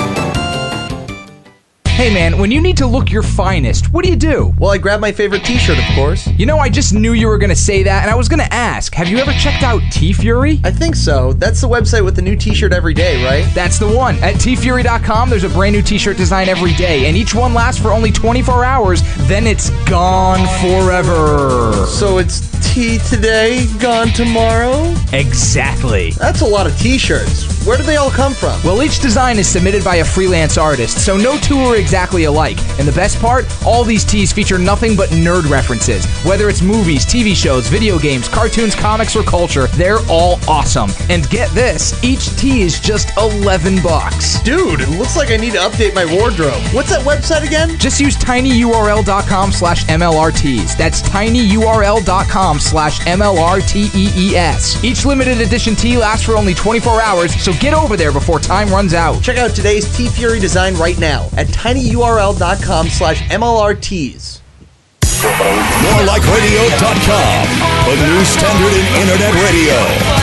Hey man, when you need to look your finest, what do you do? Well, I grab my favorite t-shirt, of course. You know, I just knew you were gonna say that, and I was gonna ask, have you ever checked out T-Fury? I think so. That's the website with the new t-shirt every day, right? That's the one. At T Fury dot com, there's a brand new t-shirt design every day, and each one lasts for only twenty-four hours, then it's gone forever. So it's T today, gone tomorrow? Exactly. That's a lot of t-shirts. Where do they all come from? Well, each design is submitted by a freelance artist, so no two are exactly alike. And the best part, all these tees feature nothing but nerd references. Whether it's movies, T V shows, video games, cartoons, comics, or culture, they're all awesome. And get this, each tee is just eleven bucks. Dude, it looks like I need to update my wardrobe. What's that website again? Just use tinyurl.com slash MLRTs. That's tinyurl.com slash M L R T E E S. Each limited edition tee lasts for only twenty-four hours, so get over there before time runs out. Check out today's T-Fury design right now at tinyurl.com slash MLRTs. more like radio dot com, the new standard in internet radio.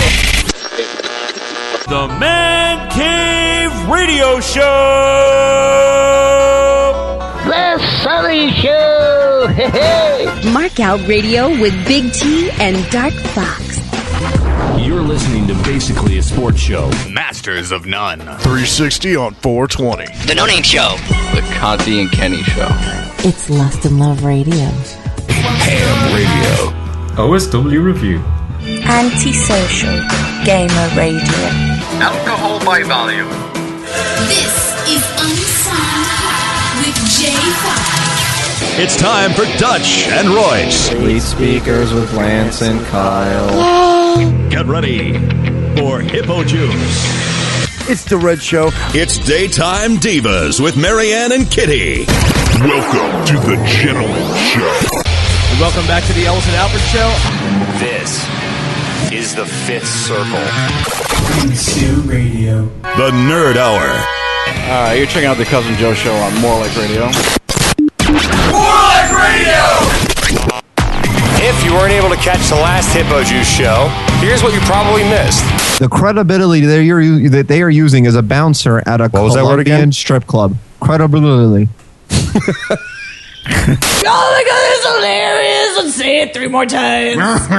The Man Cave Radio Show. The Sully Show. Hey, hey. Mark Out Radio with Big T and Dark Fox. You're listening to basically a sports show. Masters of None. three sixty on four twenty. The No Name Show. The Conti and Kenny Show. It's Lust and Love Radio. Ham Radio. O S W Review. Antisocial Gamer Radio. Alcohol by volume. This is Unsigned Hot with J five. It's time for Dutch and Royce. Lead speakers with Lance and Kyle. Get ready for Hippo Juice. It's the Red Show. It's Daytime Divas with Marianne and Kitty. Welcome to the Gentleman Show. And welcome back to the Ellis and Albert Show. This is the Fifth Circle. Stu Radio. The Nerd Hour. Uh, you're checking out the Cousin Joe Show on More Like Radio. More Like Radio! If you weren't able to catch the last Hippo Juice show, here's what you probably missed. The credibility that you're that they are using as a bouncer at a What was that word Colombian again? strip club. Credibility. Oh my god, that's hilarious! Let's say it three more times.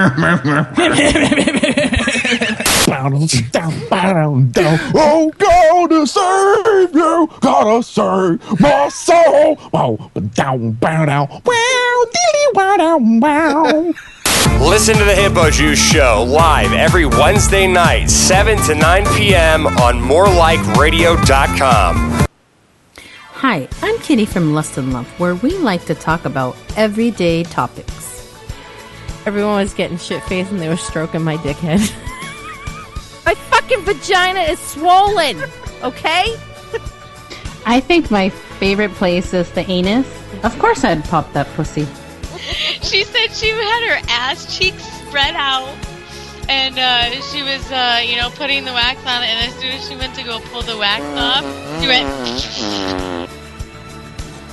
Oh, God to save you, gotta save my soul. Wow, down, down, down, wow, diddy, wow, down, wow. Listen to the Hippo Juice show live every Wednesday night, seven to nine p.m. on more like radio dot com. Hi, I'm Kitty from Lust and Love, where we like to talk about everyday topics. Everyone was getting shit-faced and they were stroking my dickhead. My fucking vagina is swollen, okay? I think my favorite place is the anus. Of course I'd pop that pussy. She said she had her ass cheeks spread out, and uh, she was, uh, you know, putting the wax on it, and as soon as she went to go pull the wax off, she went...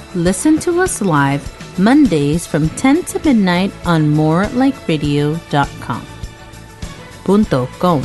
Listen to us live Mondays from ten to midnight on more like radio dot com. Punto com.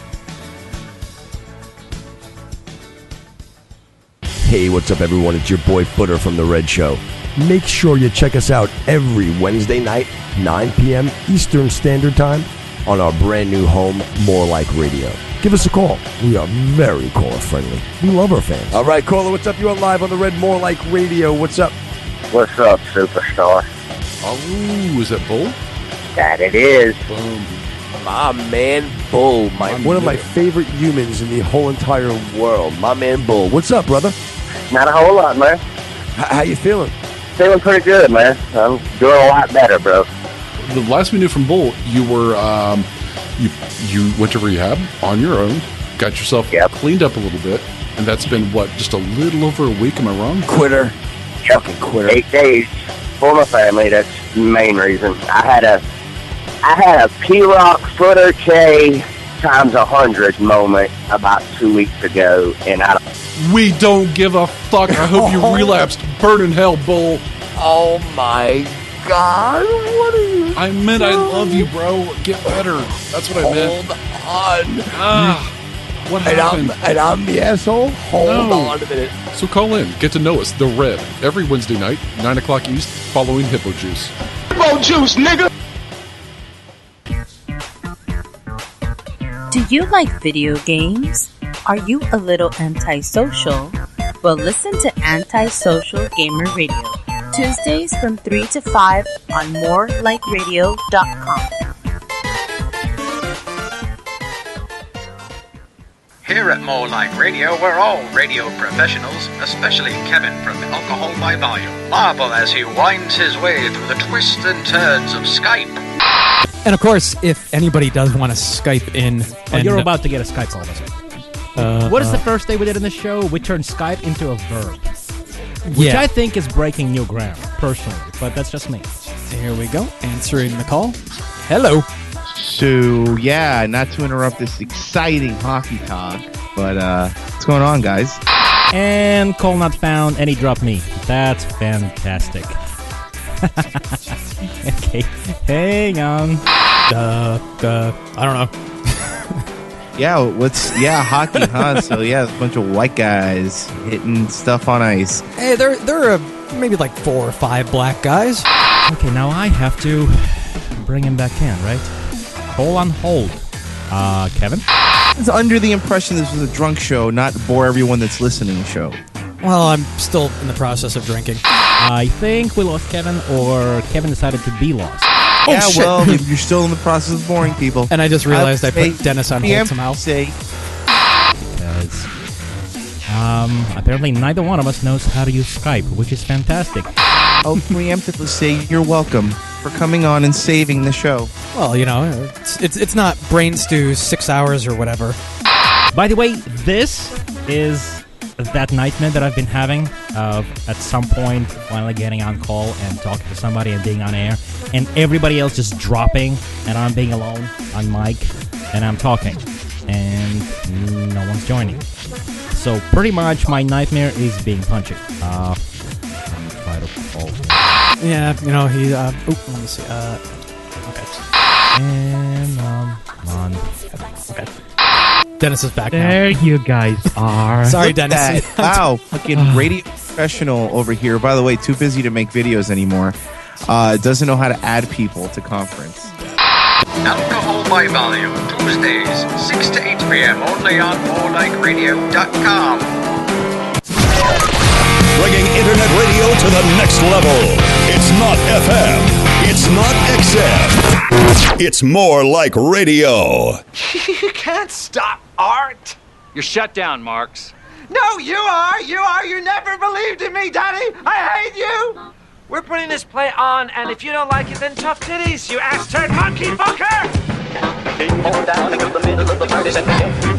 Hey, what's up, everyone? It's your boy Footer from The Red Show. Make sure you check us out every Wednesday night, nine p.m. Eastern Standard Time, on our brand new home, More Like Radio. Give us a call. We are very caller friendly. We love our fans. All right, caller, what's up? You're live on the Red More Like Radio. What's up? What's up, superstar? Oh, is that Bull? That it is. Boom. My man Bull, my, one of my favorite humans in the whole entire world. My man Bull. What's up, brother? Not a whole lot, man. H- how you feeling? Feeling pretty good, man. I'm doing a lot better, bro. The last we knew from Bull, you were um, you you went to rehab on your own, got yourself yep. cleaned up a little bit, and that's been what, just a little over a week? Am I wrong? Quitter. Yep. Fucking quitter. Eight days for my family. That's the main reason. I had a I had a P-Rock Footer K times a hundred moment about two weeks ago, and I. We don't give a fuck. I hope you relapsed. Burn in hell, Bull. Oh my God, what are you I meant doing? I love you, bro. Get better. That's what I meant. Hold on. Ah, what and happened? I'm, and I'm the asshole? Hold No. on a minute. So call in. Get to know us. The Red. Every Wednesday night, nine o'clock East, following Hippo Juice. Hippo Juice, nigga! Do you like video games? Are you a little antisocial? Well, listen to Antisocial Gamer Radio, Tuesdays from three to five on more like radio dot com. Here at More Like Radio, we're all radio professionals, especially Kevin from Alcohol by Volume. Marvel as he winds his way through the twists and turns of Skype. And of course, if anybody does want to Skype in... Oh, and, you're about to get a Skype call, that's Uh, what is the uh, first day we did in the show? We turned Skype into a verb. Which Yeah. I think is breaking new ground, personally. But that's just me. Here we go. Answering the call. Hello. So, yeah, not to interrupt this exciting hockey talk, but uh, what's going on, guys? And call not found, and he dropped me. That's fantastic. Okay, hang on. Uh, uh, I don't know. Yeah, what's yeah hockey, huh? So yeah, a bunch of white guys hitting stuff on ice. Hey, there, there are maybe like four or five black guys. Okay, now I have to bring him back in, right? Hold on hold. Uh, Kevin? I was under the impression this was a drunk show, not bore everyone that's listening show. Well, I'm still in the process of drinking. I think we lost Kevin, or Kevin decided to be lost. Oh, yeah, shit. well, maybe you're still in the process of boring people. And I just realized I, say, put Dennis on hold somehow. Say. Because um, apparently neither one of us knows how to use Skype, which is fantastic. I'll preemptively say you're welcome for coming on and saving the show. Well, you know, it's it's, it's not Brain Stew's six hours or whatever. By the way, this is that nightmare that I've been having of at some point finally getting on call and talking to somebody and being on air, and everybody else just dropping, and I'm being alone on mic, and I'm talking, and no one's joining. So pretty much my nightmare is being punchy. Uh, I'm trying to call. Yeah, you know, he, uh, oh, let me see, uh, okay. And, um, come on. Okay. Dennis is back now. There you guys are. Sorry, Look at Dennis. that. Wow, fucking radio professional over here. By the way, too busy to make videos anymore. Uh, doesn't know how to add people to conference. Alcohol by Volume, Tuesdays, six to eight p.m. only on more like radio dot com. Bringing internet radio to the next level. It's not F M. It's not X M. It's more like radio. You can't stop art. You're shut down, Marks. No, you are. You are. You never believed in me, Daddy. I hate you. We're putting this play on, and if you don't like it, then tough titties, you ass turd monkey fucker. All down into the middle of the party set.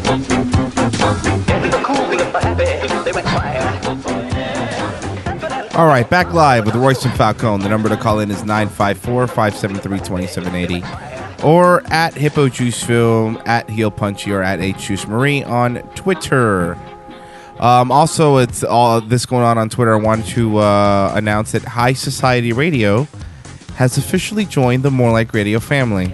Into the cool being happy. They went fire. All right, back live with Royce and Falcone. The number to call in is nine five four, five seven three, two seven eight zero. Or at Hippo Juice Film, at Heel Punchy, or at H Juice Marie on Twitter. Um, also, it's all this going on on Twitter. I wanted to uh, announce that High Society Radio has officially joined the More Like Radio family.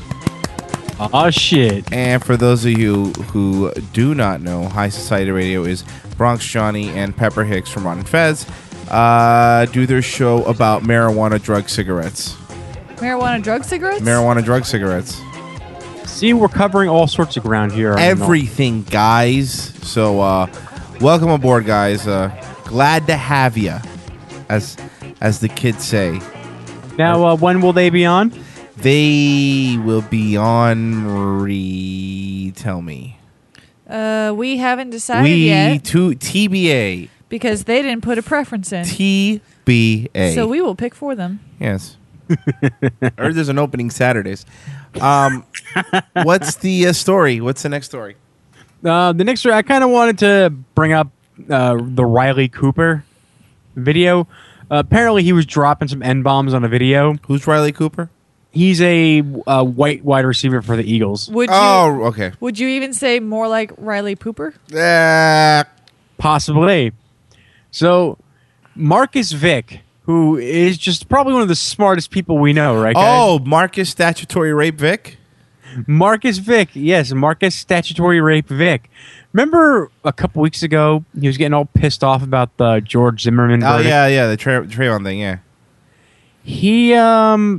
Oh, shit. And for those of you who do not know, High Society Radio is Bronx Johnny and Pepper Hicks from Ron and Fez uh, do their show about marijuana drug cigarettes. Marijuana drug cigarettes? Marijuana drug cigarettes. See, we're covering all sorts of ground here. Everything, guys. So, uh, welcome aboard, guys. Uh, glad to have you, as as the kids say. Now, uh, when will they be on? They will be on. Re- tell me. Uh, we haven't decided we yet. to T B A. Because they didn't put a preference in. T B A. So we will pick for them. Yes. Or there's an opening Saturdays. Um, what's the uh, story? What's the next story? Uh, the next story, I kind of wanted to bring up uh, the Riley Cooper video. Uh, apparently, he was dropping some N-bombs on a video. Who's Riley Cooper? He's a uh, white wide receiver for the Eagles. Would you, oh, okay. Would you even say more like Riley Pooper? Uh, Possibly. So, Marcus Vick, who is just probably one of the smartest people we know, right, guys? Oh, Marcus Statutory Rape Vick? Marcus Vick, yes, Marcus Statutory Rape Vick. Remember a couple weeks ago, he was getting all pissed off about the George Zimmerman Oh, verdict? yeah, yeah, the Tra- Trayvon thing, yeah. He, um,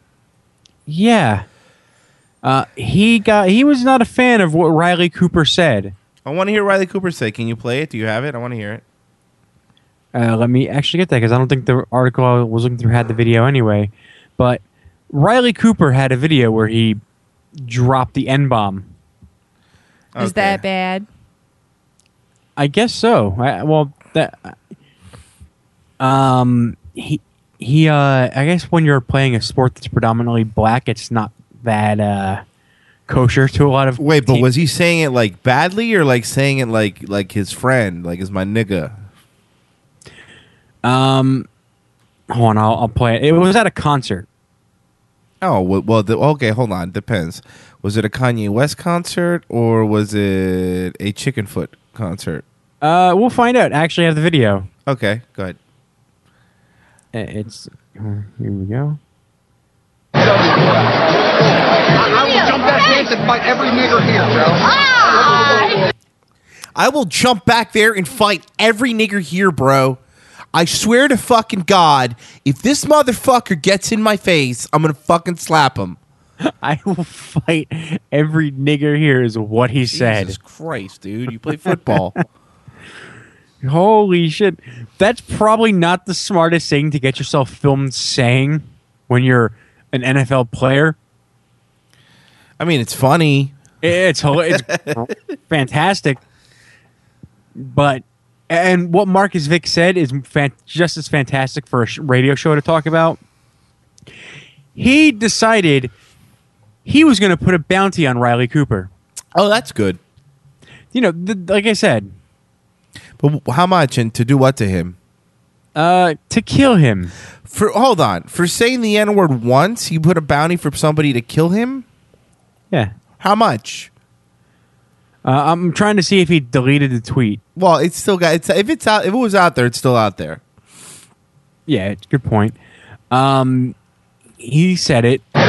yeah. Uh, he got, he was not a fan of what Riley Cooper said. I want to hear Riley Cooper say. Can you play it? Do you have it? I want to hear it. Uh, let me actually get that because I don't think the article I was looking through had the video anyway. But Riley Cooper had a video where he dropped the N-bomb. Is Okay. that bad? I guess so. I, well, that um he he uh I guess when you're playing a sport that's predominantly black, it's not that uh kosher to a lot of. Wait, but te- was he saying it like badly or like saying it like like his friend, like is my nigga? Um, hold on, I'll, I'll play it. It was at a concert. Oh well, well the, okay. Hold on, depends. Was it a Kanye West concert or was it a Chicken Foot concert? Uh, we'll find out. I actually have the video. Okay, go ahead. Uh, It's uh, here we go. I, I will jump that fence and fight every nigger here, bro. I will jump back there and fight every nigger here, bro. I swear to fucking God, if this motherfucker gets in my face, I'm gonna fucking slap him. I will fight every nigger here is what he said. Jesus Christ, dude. You play football. Holy shit. That's probably not the smartest thing to get yourself filmed saying when you're an N F L player. I mean, it's funny. It's, it's fantastic. But, and what Marcus Vick said is fan- just as fantastic for a sh- radio show to talk about. He decided he was going to put a bounty on Riley Cooper. Oh, that's good. You know, th- like I said. But how much and to do what to him? Uh, to kill him. For hold on, for saying the N word once, you put a bounty for somebody to kill him. Yeah. How much? Uh, I'm trying to see if he deleted the tweet. Well, it's still got. It's if it's out. If it was out there, it's still out there. Yeah, it's a good point. Um, he said it. I,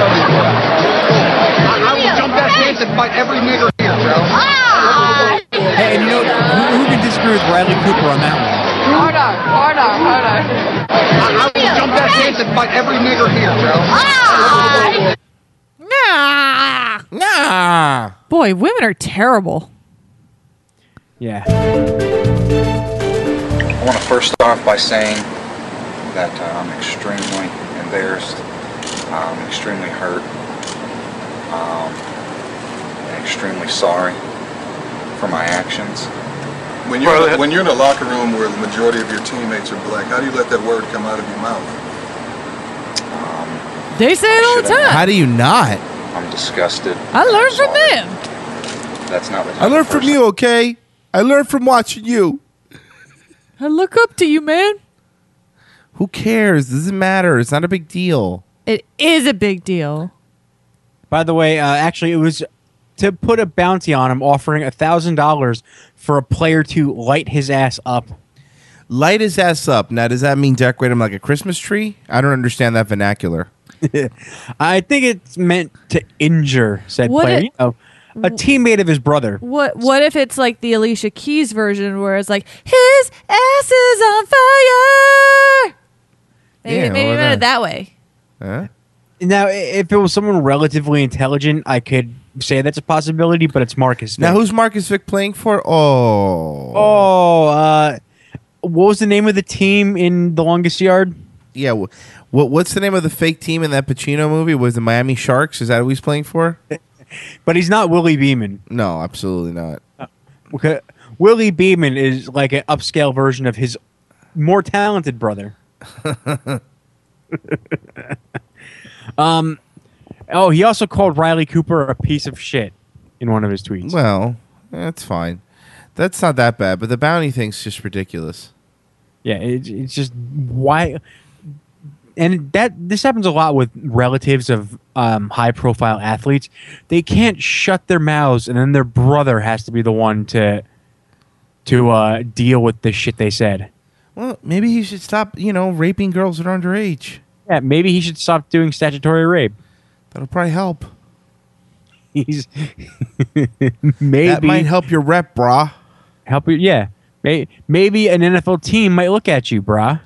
I will jump that fence and fight every nigger here, bro. Hey, and you know who, who can disagree with Riley Cooper on that one? Hold on, hold on, hold on. I, I will jump that fence and fight every nigger here, bro. Nah. Nah. Boy, women are terrible. Yeah. I want to first start off by saying that uh, I'm extremely embarrassed, I'm extremely hurt, um, and extremely sorry for my actions. When you're, when you're in a locker room where the majority of your teammates are black, how do you let that word come out of your mouth? Um, They say it all the time. How do you not? I'm disgusted. I learned from them. That's not the I learned from you, okay? I learned from watching you. I look up to you, man. Who cares? Doesn't matter. It's not a big deal. It is a big deal. By the way, uh, actually, it was to put a bounty on him, offering a thousand dollars for a player to light his ass up. Light his ass up. Now, does that mean decorate him like a Christmas tree? I don't understand that vernacular. I think it's meant to injure said What player. it- you know, a teammate of his brother. What What if it's like the Alicia Keys version, where it's like his ass is on fire? Maybe, Yeah, maybe what you about meant it that? that way. Huh? Now, i- if it was someone relatively intelligent, I could say that's a possibility, but it's Marcus Vick. Now, who's Marcus Vick playing for? Oh. Oh, uh, what was the name of the team in The Longest Yard? Yeah. wh- What What's the name of the fake team in that Pacino movie? Was the Miami Sharks? Is that who he's playing for? But he's not Willie Beeman. No, absolutely not. Okay. Willie Beeman is like an upscale version of his more talented brother. um, oh, he also called Riley Cooper a piece of shit in one of his tweets. Well, that's fine. That's not that bad, but the bounty thing's just ridiculous. Yeah, it, it's just why, and that this happens a lot with relatives of um, high-profile athletes. They can't shut their mouths, and then their brother has to be the one to to uh, deal with the shit they said. Well, maybe he should stop, you know, raping girls that are underage. Yeah, maybe he should stop doing statutory rape. That'll probably help. He's maybe That might help your rep, brah. Help you, yeah. May, maybe an N F L team might look at you, brah.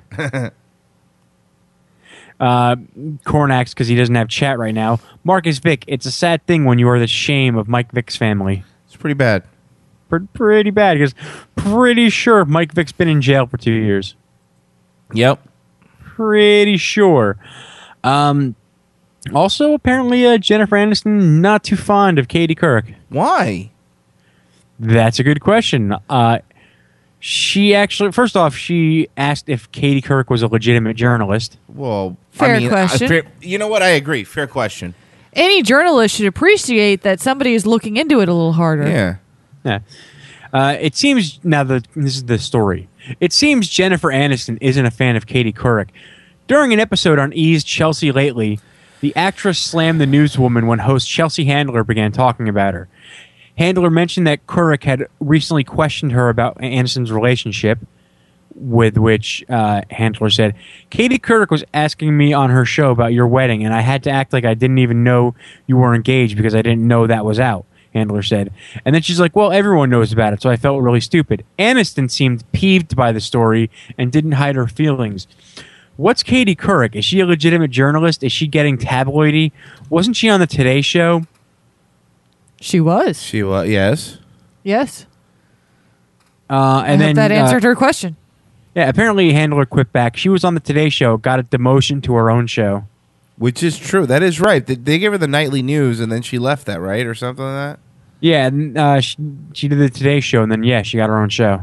uh, Cornax, because he doesn't have chat right now. Marcus Vick, it's a sad thing when you are the shame of Mike Vick's family. It's pretty bad. Pre- pretty bad, because pretty sure Mike Vick's been in jail for two years. Yep. Pretty sure. Um, also, apparently, uh, Jennifer Aniston not too fond of Katie Couric. Why? That's a good question. Uh, she actually, first off, she asked if Katie Couric was a legitimate journalist. Well, Fair I mean, question. I- fair- you know what? I agree. Fair question. Any journalist should appreciate that somebody is looking into it a little harder. Yeah. Yeah. Uh, it seems now the this is the story. It seems Jennifer Aniston isn't a fan of Katie Couric. During an episode on E's Chelsea Lately, the actress slammed the newswoman when host Chelsea Handler began talking about her. Handler mentioned that Couric had recently questioned her about Aniston's relationship, with which uh, Handler said, Katie Couric was asking me on her show about your wedding, and I had to act like I didn't even know you were engaged because I didn't know that was out, Handler said. And then she's like, well, everyone knows about it, so I felt really stupid. Aniston seemed peeved by the story and didn't hide her feelings. What's Katie Couric? Is she a legitimate journalist? Is she getting tabloidy? Wasn't she on the Today Show? She was. She was, yes. Yes. Uh, and I then hope that uh, answered her question. Yeah, apparently Handler quit back. She was on the Today Show, got a demotion to her own show. Which is true. That is right. They, they gave her the nightly news, and then she left that, right? Or something like that? Yeah, and, uh, she, she did the Today Show, and then, yeah, she got her own show.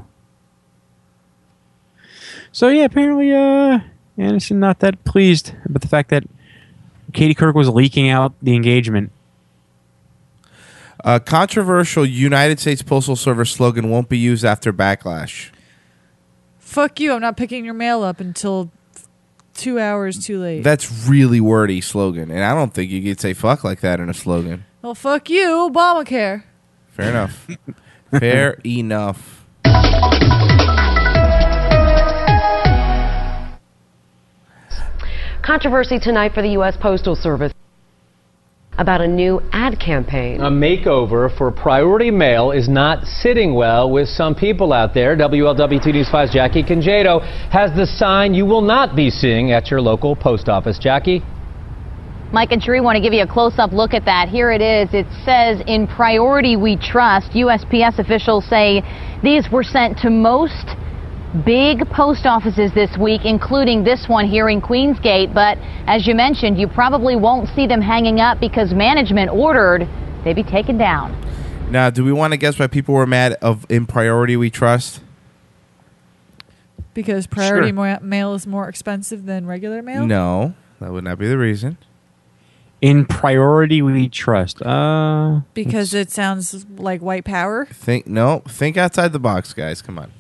So, yeah, apparently uh, Aniston not that pleased about the fact that Katie Couric was leaking out the engagement. A controversial United States Postal Service slogan won't be used after backlash. Fuck you. I'm not picking your mail up until two hours too late. That's really wordy slogan, and I don't think you could say fuck like that in a slogan. Well, fuck you, Obamacare. Fair enough. Fair enough. Controversy tonight for the U S Postal Service about a new ad campaign. A makeover for Priority Mail is not sitting well with some people out there. W L W two News five's Jackie Congedo has the sign you will not be seeing at your local post office. Jackie? Mike and Sheree want to give you a close-up look at that. Here it is. It says, in Priority We Trust. U S P S officials say these were sent to most big post offices this week, including this one here in Queensgate. But as you mentioned, you probably won't see them hanging up because management ordered they be taken down. Now, do we want to guess why people were mad of in Priority We Trust? Because priority Sure. ma- mail is more expensive than regular mail? No, that would not be the reason. In Priority We Trust. Uh, Because it sounds like white power? Think no. Think outside the box, guys. Come on.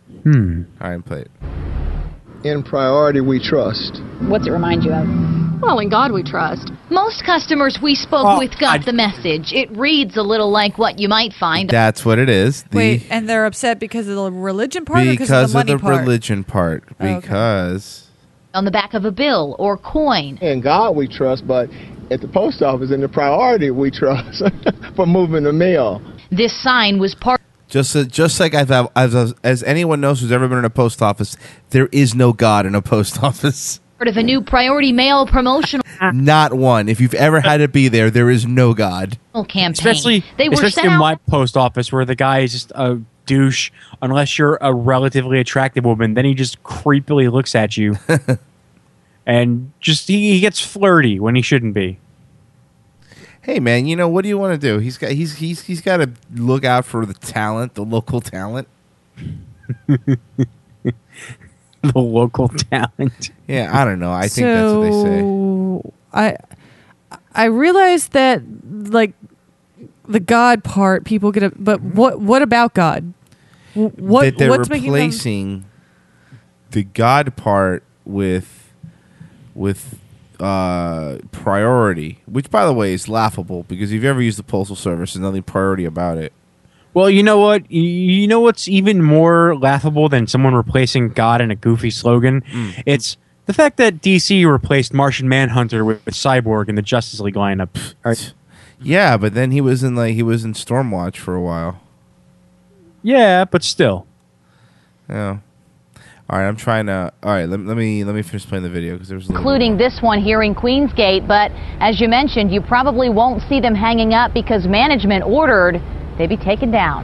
Hmm. All right, play it. In Priority We Trust. What's it remind you of? Well, Well, in God we trust. Most customers we spoke Oh, with got I- the message. It reads a little like what you might find. That's what it is. The, Wait, and they're upset because of the religion part or because because of the money of the part? religion part. Oh, okay. Because On the back of a bill or coin. In God we trust, but at the post office, in the priority we trust for moving the mail. This sign was part just uh, just like I've, as as anyone knows who's ever been in a post office, there is no God in a post office. of a new priority mail promotional Not one. If you've ever had to be there, there is no God. campaign. Especially, they were especially sent in out my post office where the guy is just a douche. Unless you're a relatively attractive woman, then he just creepily looks at you, and just he, he gets flirty when he shouldn't be. Hey man, you know what do you want to do? He's got he's he's he's got to look out for the talent, the local talent. The local talent. Yeah, I don't know. I think that's what they say. So, I I realized that like the God part, people get a. But what what about God? Wh- What that they're what's making them? replacing the God part with with uh, priority, which by the way is laughable because if you've ever used the postal service, there's nothing priority about it. Well, you know what? You- You know what's even more laughable than someone replacing God in a goofy slogan? Mm. It's the fact that D C replaced Martian Manhunter with, with Cyborg in the Justice League lineup. Right? Yeah, but then he was in like he was in Stormwatch for a while. Yeah, but still. Yeah. All right, I'm trying to. All right, let, let me let me finish playing the video because there's a little. including this one here in Queensgate. But as you mentioned, you probably won't see them hanging up because management ordered they be taken down.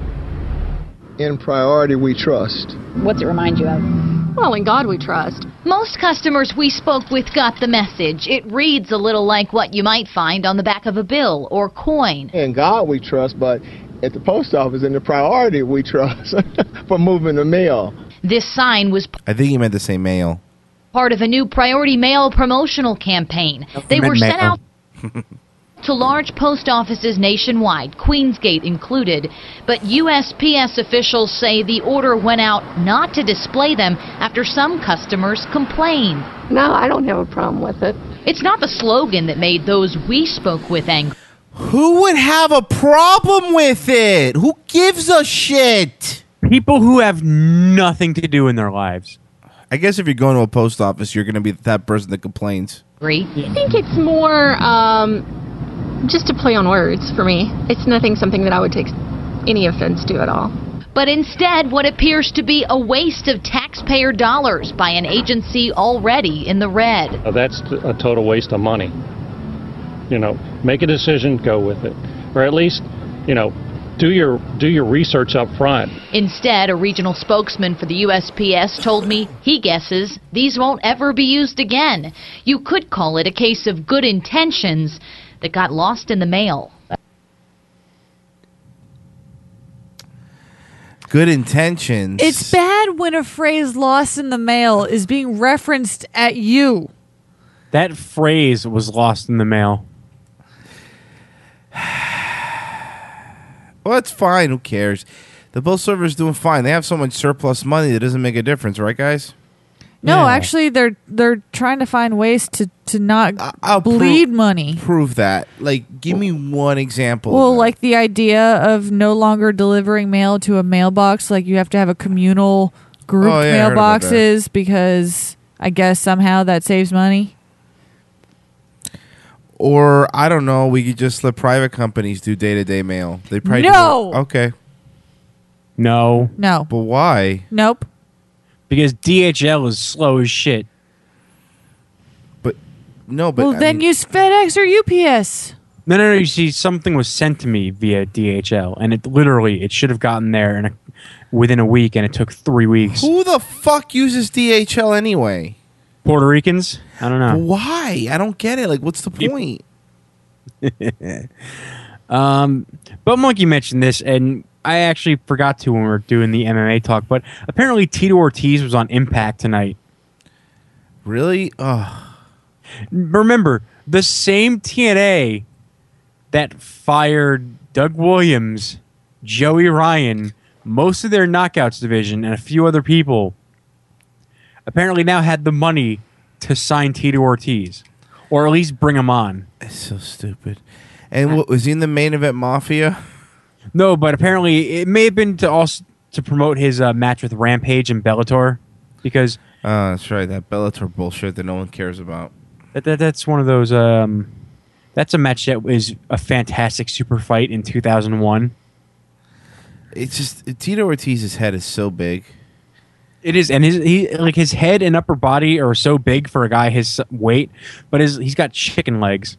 In priority we trust. What's it remind you of? Well, in God we trust. Most customers we spoke with got the message. It reads a little like what you might find on the back of a bill or coin. In God we trust, but at the post office, in the priority we trust for moving the mail. This sign was I think he meant to say mail. part of a new priority mail promotional campaign. They He meant were sent mail. out to large post offices nationwide, Queensgate included. But U S P S officials say the order went out not to display them after some customers complained. No, I don't have a problem with it. It's not the slogan that made those we spoke with angry. Who would have a problem with it? Who gives a shit? People who have nothing to do in their lives. I guess if you're going to a post office, you're going to be that person that complains. I think it's more um, just a play on words for me. It's nothing something that I would take any offense to at all. But instead, what appears to be a waste of taxpayer dollars by an agency already in the red. Uh, That's t- a total waste of money. You know, make a decision, go with it. Or at least, you know, do your do your research up front. Instead, a regional spokesman for the U S P S told me he guesses these won't ever be used again. You could call it a case of good intentions that got lost in the mail. Good intentions. It's bad when a phrase "lost in the mail" is being referenced at you. That phrase was lost in the mail. Well, it's fine. Who cares? The bill server's doing fine. They have so much surplus money that doesn't make a difference, right, guys? No, Yeah. actually, they're they're trying to find ways to to not I'll bleed prove- money. Prove that. Like, give me one example. Well, like the idea of no longer delivering mail to a mailbox, like you have to have a communal grouped Oh, yeah, I heard about that. mailboxes because I guess somehow that saves money. Or, I don't know, we could just let private companies do day-to-day mail. They probably do No! it- Okay. No. No. But why? Nope. Because D H L is slow as shit. But, no, but... well, I then mean- use FedEx or U P S. No, no, no. You see, something was sent to me via D H L, and it literally it should have gotten there in a, within a week, and it took three weeks. Who the fuck uses D H L anyway? Puerto Ricans? I don't know. Why? I don't get it. Like, what's the point? um, but Monkey mentioned this, and I actually forgot to when we were doing the M M A talk. But apparently, Tito Ortiz was on Impact tonight. Really? Ugh. Remember, the same T N A that fired Doug Williams, Joey Ryan, most of their Knockouts division, and a few other people, apparently now had the money to sign Tito Ortiz. or at least bring him on. It's so stupid. And what was he in the main event Mafia? No, but apparently it may have been to also to promote his uh, match with Rampage and Bellator, because oh, that's right, that Bellator bullshit that no one cares about. That, that that's one of those. Um, that's a match that was a fantastic super fight in two thousand one. It's just Tito Ortiz's head is so big. It is, and his he like his head and upper body are so big for a guy his weight, but his he's got chicken legs.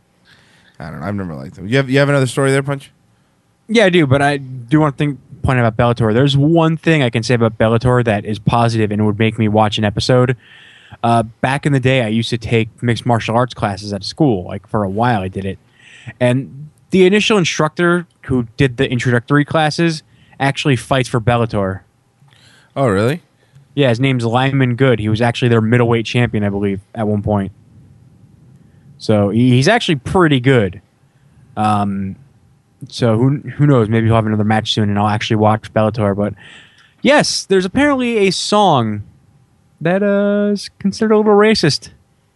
I don't know. I've never liked him. You have you have another story there, Punch? Yeah, I do, but I do want to think point about Bellator. There's one thing I can say about Bellator that is positive and it would make me watch an episode. Uh, back in the day, I used to take mixed martial arts classes at school. Like for a while, I did it, and the initial instructor who did the introductory classes actually fights for Bellator. Oh, really? Yeah, his name's Lyman Good. He was actually their middleweight champion, I believe, at one point. So he, he's actually pretty good. Um, so who who knows? Maybe he'll have another match soon, and I'll actually watch Bellator. But yes, there's apparently a song that uh, is considered a little racist.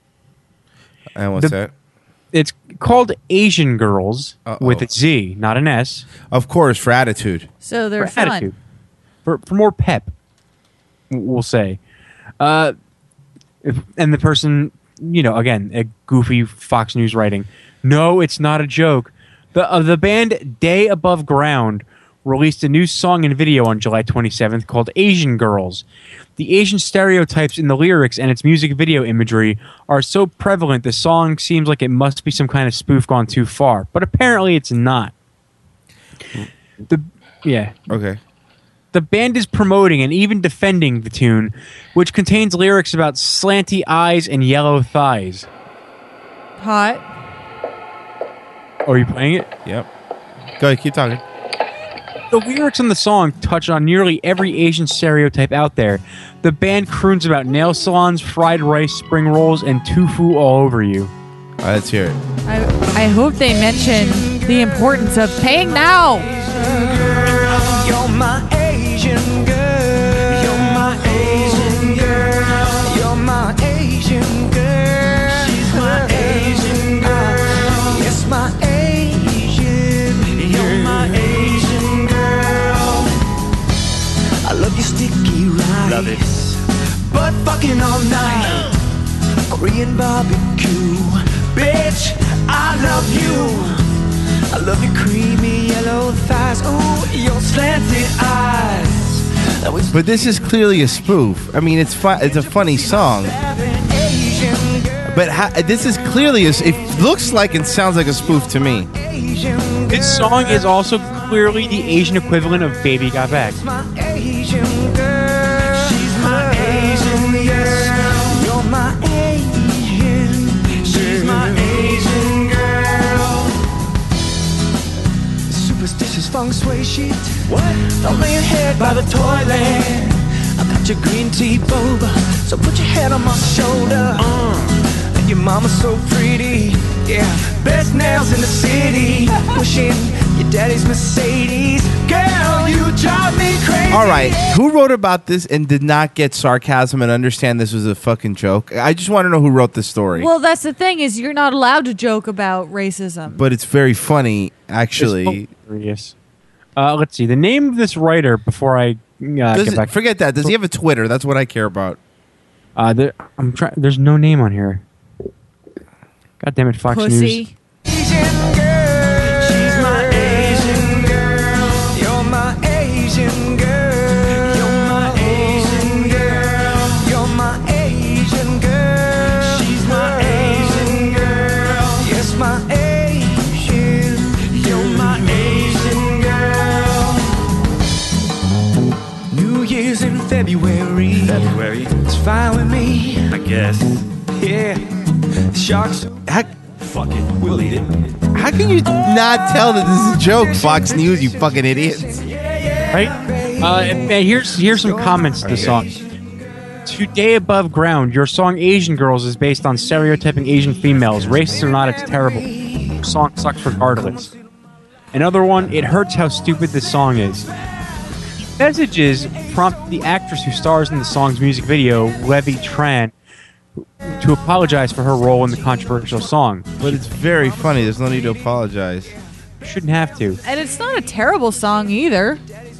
And what's The- that? It's called Asian Girls Uh-oh. with a Z, not an S. Of course, for attitude. So they're For fun. attitude. For for more pep, w- we'll say. Uh, if, and the person, you know, again, a goofy Fox News writing. No, it's not a joke. The uh, the band Day Above Ground released a new song and video on July twenty-seventh called Asian Girls. The Asian stereotypes in the lyrics and its music video imagery are so prevalent the song seems like it must be some kind of spoof gone too far, but apparently it's not. The yeah. Okay. The band is promoting and even defending the tune, which contains lyrics about slanty eyes and yellow thighs. Hot. Oh, are you playing it? Yep. Go ahead, keep talking. The lyrics in the song touch on nearly every Asian stereotype out there. The band croons about nail salons, fried rice, spring rolls, and tofu all over you. All right, let's hear it. I, I hope they mention the importance of paying now. You're my Asian girl. You're my Asian girl. You're my Asian girl. She's my Asian girl. Yes, my Asian. You're my Asian girl. I love your sticky rice. Love it. But fucking all night. Korean barbecue. Bitch, I love you. I love your creamy yellow thighs. Ooh, your slanted eyes. That was But this is clearly a spoof. I mean, it's fu- it's a funny song. But ha- this is clearly a, s- it looks like and sounds like a spoof to me. This song is also clearly the Asian equivalent of Baby Got Back. my Asian girl. She's my Asian girl. You're my Asian. She's my Asian girl. Superstitious feng shui shit. What? Don't lay your head by the toilet. I got your green tea boba, so put your head on my shoulder. Uh, and your mama's so pretty. Yeah, best nails in the city. Pushing your daddy's Mercedes. Girl, you drive me crazy. All right, who wrote about this and did not get sarcasm and understand this was a fucking joke? I just want to know who wrote this story. Well, that's the thing is you're not allowed to joke about racism. But it's very funny, actually. Yes. Uh, let's see. The name of this writer before I uh, Does get it- back. forget that. Does he have a Twitter? That's what I care about. Uh, there, I'm trying. There's no name on here. God damn it, Fox News. Pussy. Asian girl. She's my Asian girl. You're my Asian girl. You're my Asian girl. You're my Asian girl. She's my Asian girl. Yes, my Asian. You're my Asian girl. New Year's in February. February. It's fine with me. I guess. Yeah. Sharks. How, Fuck it. We'll eat it. how can you not tell that this is a joke, Fox News, you fucking idiots? Right? Uh, and and here's here's some comments to the song. Today Above Ground, your song Asian Girls is based on stereotyping Asian females. Racist or not, it's terrible. Your song sucks regardless. Another one, it hurts how stupid this song is. Messages prompt the actress who stars in the song's music video, Levy Tran, to apologize for her role in the controversial song. But it's very funny. There's no need to apologize. Shouldn't have to. And it's not a terrible song either.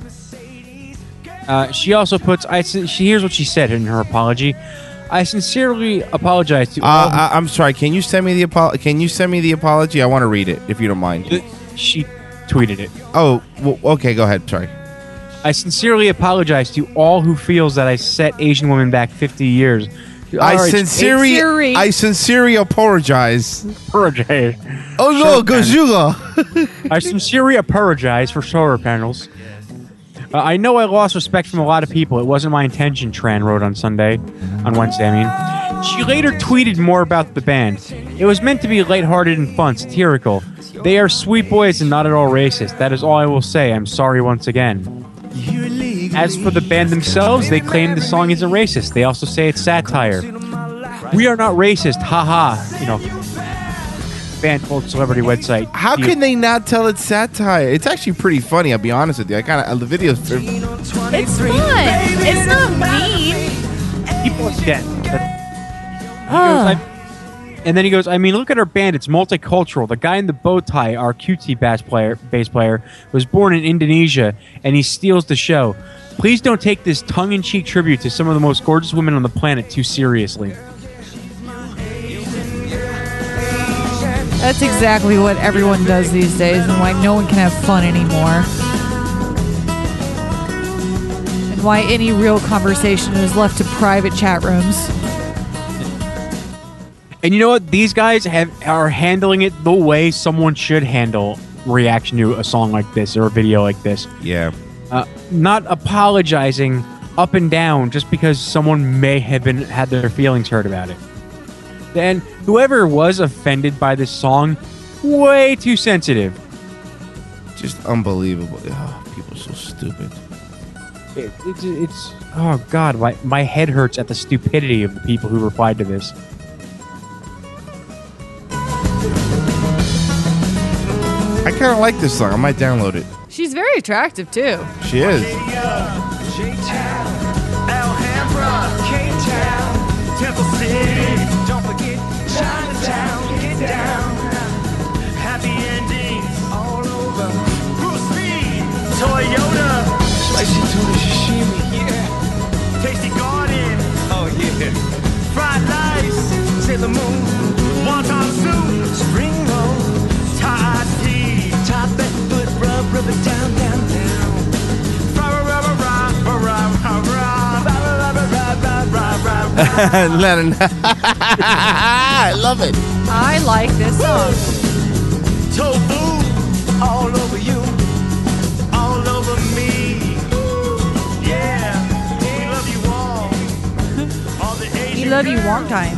Uh, she also puts. I. She here's what she said in her apology. I sincerely apologize to. Uh, all who- I, I'm sorry. Can you send me the apo- Can you send me the apology? I want to read it if you don't mind. She tweeted it. Oh, well, okay. Go ahead. Sorry. I sincerely apologize to all who feels that I set Asian women back fifty years. I All right, sincerely, Siri. I sincerely apologize. apologize. Oh no, Solar Godzilla! I sincerely apologize for solar panels. Uh, I know I lost respect from a lot of people. It wasn't my intention, Tran wrote on Sunday, on Wednesday, I mean. She later tweeted more about the band. It was meant to be lighthearted and fun, satirical. They are sweet boys and not at all racist. That is all I will say. I'm sorry once again. As for the band themselves, they claim the song isn't racist. They also say it's satire. We are not racist, haha. You know, band called celebrity website. How You- can they not tell it's satire? It's actually pretty funny. I'll be honest with you. I kind of the videos. It's fun. It's not mean. People are dead. He goes, I- and then he goes, I mean, look at our band. It's multicultural. The guy in the bow tie, our Q T bass player, bass player, was born in Indonesia, and he steals the show. Please don't take this tongue-in-cheek tribute to some of the most gorgeous women on the planet too seriously. That's exactly what everyone does these days and why no one can have fun anymore. And why any real conversation is left to private chat rooms. And you know what? These guys have are handling it the way someone should handle reaction to a song like this or a video like this. Yeah. Uh, not apologizing up and down just because someone may have been had their feelings hurt about it. And whoever was offended by this song, way too sensitive. Just unbelievable. Oh, people are so stupid. It, it, it's oh god, my my head hurts at the stupidity of the people who replied to this. I kind of like this song. I might download it. She's very attractive too. She is. Temple City, don't forget Chinatown, get down. Happy endings all over. Bruce Lee, Toyota, spicy tuna sashimi, yeah. Tasty Garden, oh yeah. Fried rice, Sailor Moon, wonton soup, spring roll, Thai tea, top that foot rub, rub it down, down, down. Rah, rah, rah, rah, rah, rah, rah, rah. I love it. I like this song. Tofu all over you, all over me. Yeah, we love you all. All the We Asian love you girls one time.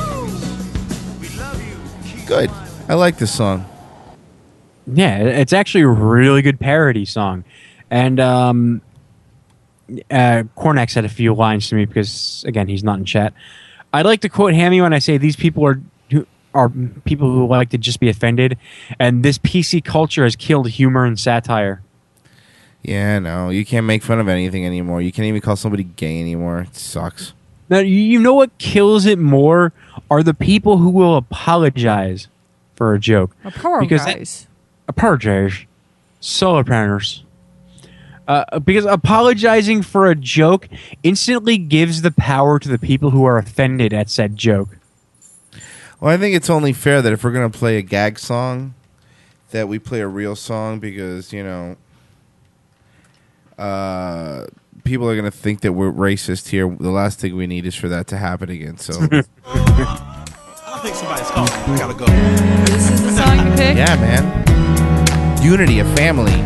Good. I like this song. Yeah, it's actually a really good parody song. And um uh Cornax had a few lines to me because again, he's not in chat. I'd like to quote Hammy when I say these people are who are people who like to just be offended, and this P C culture has killed humor and satire. Yeah, no, you can't make fun of anything anymore. You can't even call somebody gay anymore. It sucks. Now, you you know what kills it more are the people who will apologize for a joke. Apologize. Apologize. Solar planners. Uh, because apologizing for a joke instantly gives the power to the people who are offended at said joke. Well, I think it's only fair that if we're going to play a gag song, that we play a real song because, you know, uh, people are going to think that we're racist here. The last thing we need is for that to happen again. So, I think somebody's calling. I gotta go. This is the song you picked? yeah, man. Unity, a family.